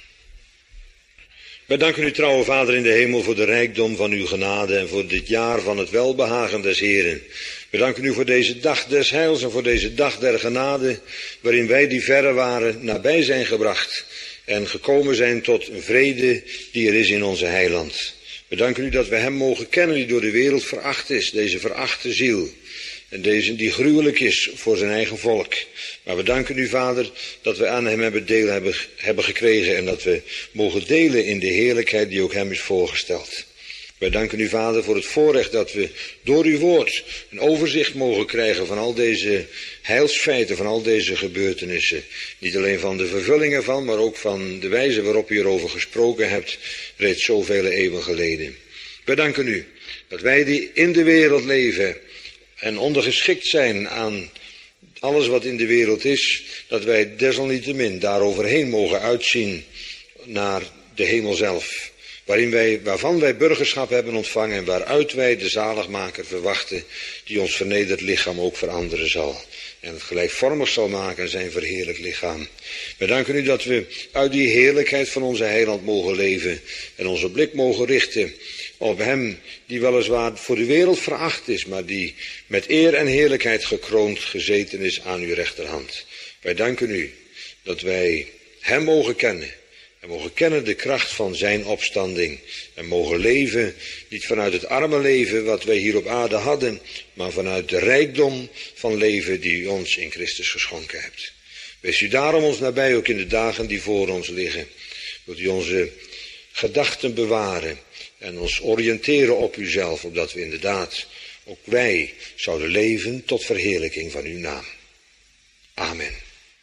Wij danken u, trouwe Vader in de hemel, voor de rijkdom van uw genade en voor dit jaar van het welbehagen des Heren. We danken u voor deze dag des heils en voor deze dag der genade, waarin wij die verre waren nabij zijn gebracht en gekomen zijn tot een vrede die er is in onze heiland. We danken u dat we hem mogen kennen die door de wereld veracht is, deze verachte ziel. En deze die gruwelijk is voor zijn eigen volk. Maar we danken u, Vader, dat we aan hem deel hebben gekregen en dat we mogen delen in de heerlijkheid die ook hem is voorgesteld. Wij danken u, Vader, voor het voorrecht dat we door uw woord een overzicht mogen krijgen van al deze heilsfeiten, van al deze gebeurtenissen. Niet alleen van de vervulling ervan, maar ook van de wijze waarop u erover gesproken hebt, reeds zoveel eeuwen geleden. Wij danken u dat wij die in de wereld leven en ondergeschikt zijn aan alles wat in de wereld is, dat wij desalniettemin daaroverheen mogen uitzien naar de hemel zelf. Waarvan wij burgerschap hebben ontvangen en waaruit wij de zaligmaker verwachten, die ons vernederd lichaam ook veranderen zal. En het gelijkvormig zal maken aan zijn verheerlijk lichaam. Wij danken u dat we uit die heerlijkheid van onze heiland mogen leven en onze blik mogen richten op hem die weliswaar voor de wereld veracht is, maar die met eer en heerlijkheid gekroond gezeten is aan uw rechterhand. Wij danken u dat wij hem mogen kennen. En mogen kennen de kracht van zijn opstanding. En mogen leven, niet vanuit het arme leven wat wij hier op aarde hadden, maar vanuit de rijkdom van leven die u ons in Christus geschonken hebt. Wees u daarom ons nabij ook in de dagen die voor ons liggen. Wilt u onze gedachten bewaren en ons oriënteren op uzelf, opdat we inderdaad ook wij zouden leven tot verheerlijking van uw naam. Amen.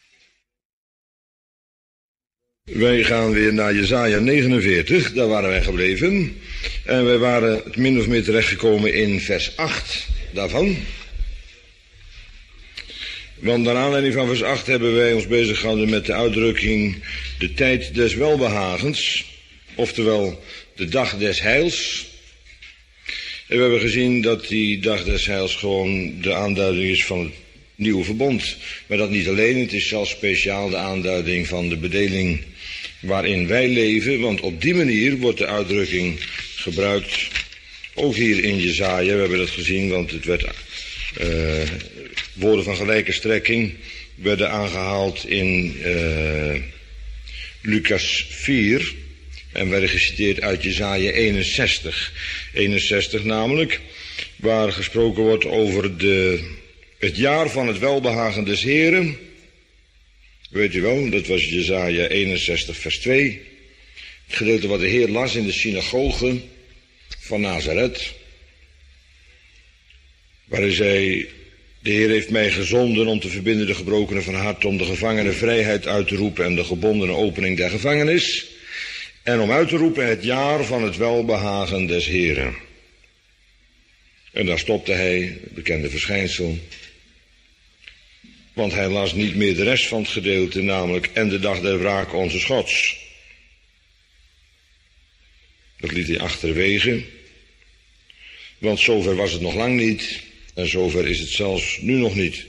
Wij gaan weer naar Jesaja 49, daar waren wij gebleven. En wij waren het min of meer terechtgekomen in vers 8 daarvan. Want naar aanleiding van vers 8 hebben wij ons bezig gehouden met de uitdrukking de tijd des welbehagens, oftewel de dag des heils. En we hebben gezien dat die dag des heils gewoon de aanduiding is van het nieuwe verbond. Maar dat niet alleen, het is zelfs speciaal de aanduiding van de bedeling waarin wij leven, want op die manier wordt de uitdrukking gebruikt, ook hier in Jesaja. We hebben dat gezien, want het werd woorden van gelijke strekking werden aangehaald in Lucas 4 en werden geciteerd uit Jesaja 61. 61 namelijk, waar gesproken wordt over het jaar van het welbehagen des Heren. Weet u wel, dat was Jesaja 61 vers 2. Het gedeelte wat de Heer las in de synagoge van Nazareth. Waar hij zei, de Heer heeft mij gezonden om te verbinden de gebrokenen van hart, om de gevangenen vrijheid uit te roepen en de gebondenen opening der gevangenis. En om uit te roepen het jaar van het welbehagen des Heren. En daar stopte hij, het bekende verschijnsel. Want hij las niet meer de rest van het gedeelte, namelijk en de dag der wraak onze Gods. Dat liet hij achterwege. Want zover was het nog lang niet. En zover is het zelfs nu nog niet.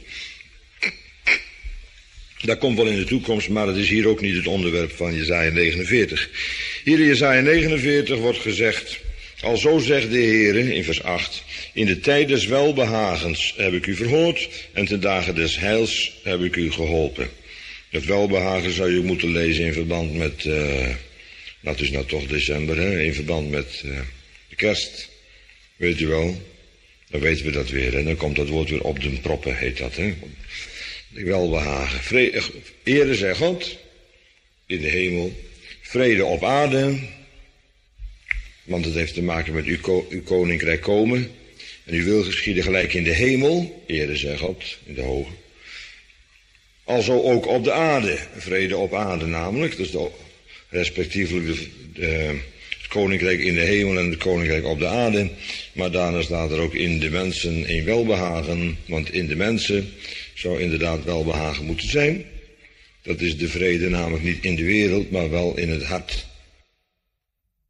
Dat komt wel in de toekomst, maar het is hier ook niet het onderwerp van Jesaja 49. Hier in Jesaja 49 wordt gezegd, alzo zegt de Heere, in vers 8, in de tijd des welbehagens heb ik u verhoord en ten dagen des heils heb ik u geholpen. Het welbehagen zou je moeten lezen in verband met, het is nou toch december, hè, in verband met de kerst, weet u wel. Dan weten we dat weer en dan komt dat woord weer op den proppen, heet dat, hè. welbehagen. Ere zij God in de hemel, vrede op aarde, want het heeft te maken met uw koninkrijk komen. En uw wil geschieden gelijk in de hemel, ere zij God in de hoge. Alzo ook op de aarde, vrede op aarde namelijk, dus respectievelijk het koninkrijk in de hemel en het koninkrijk op de aarde. Maar daarna staat er ook in de mensen een welbehagen, want in de mensen zou inderdaad welbehagen moeten zijn. Dat is de vrede namelijk niet in de wereld, maar wel in het hart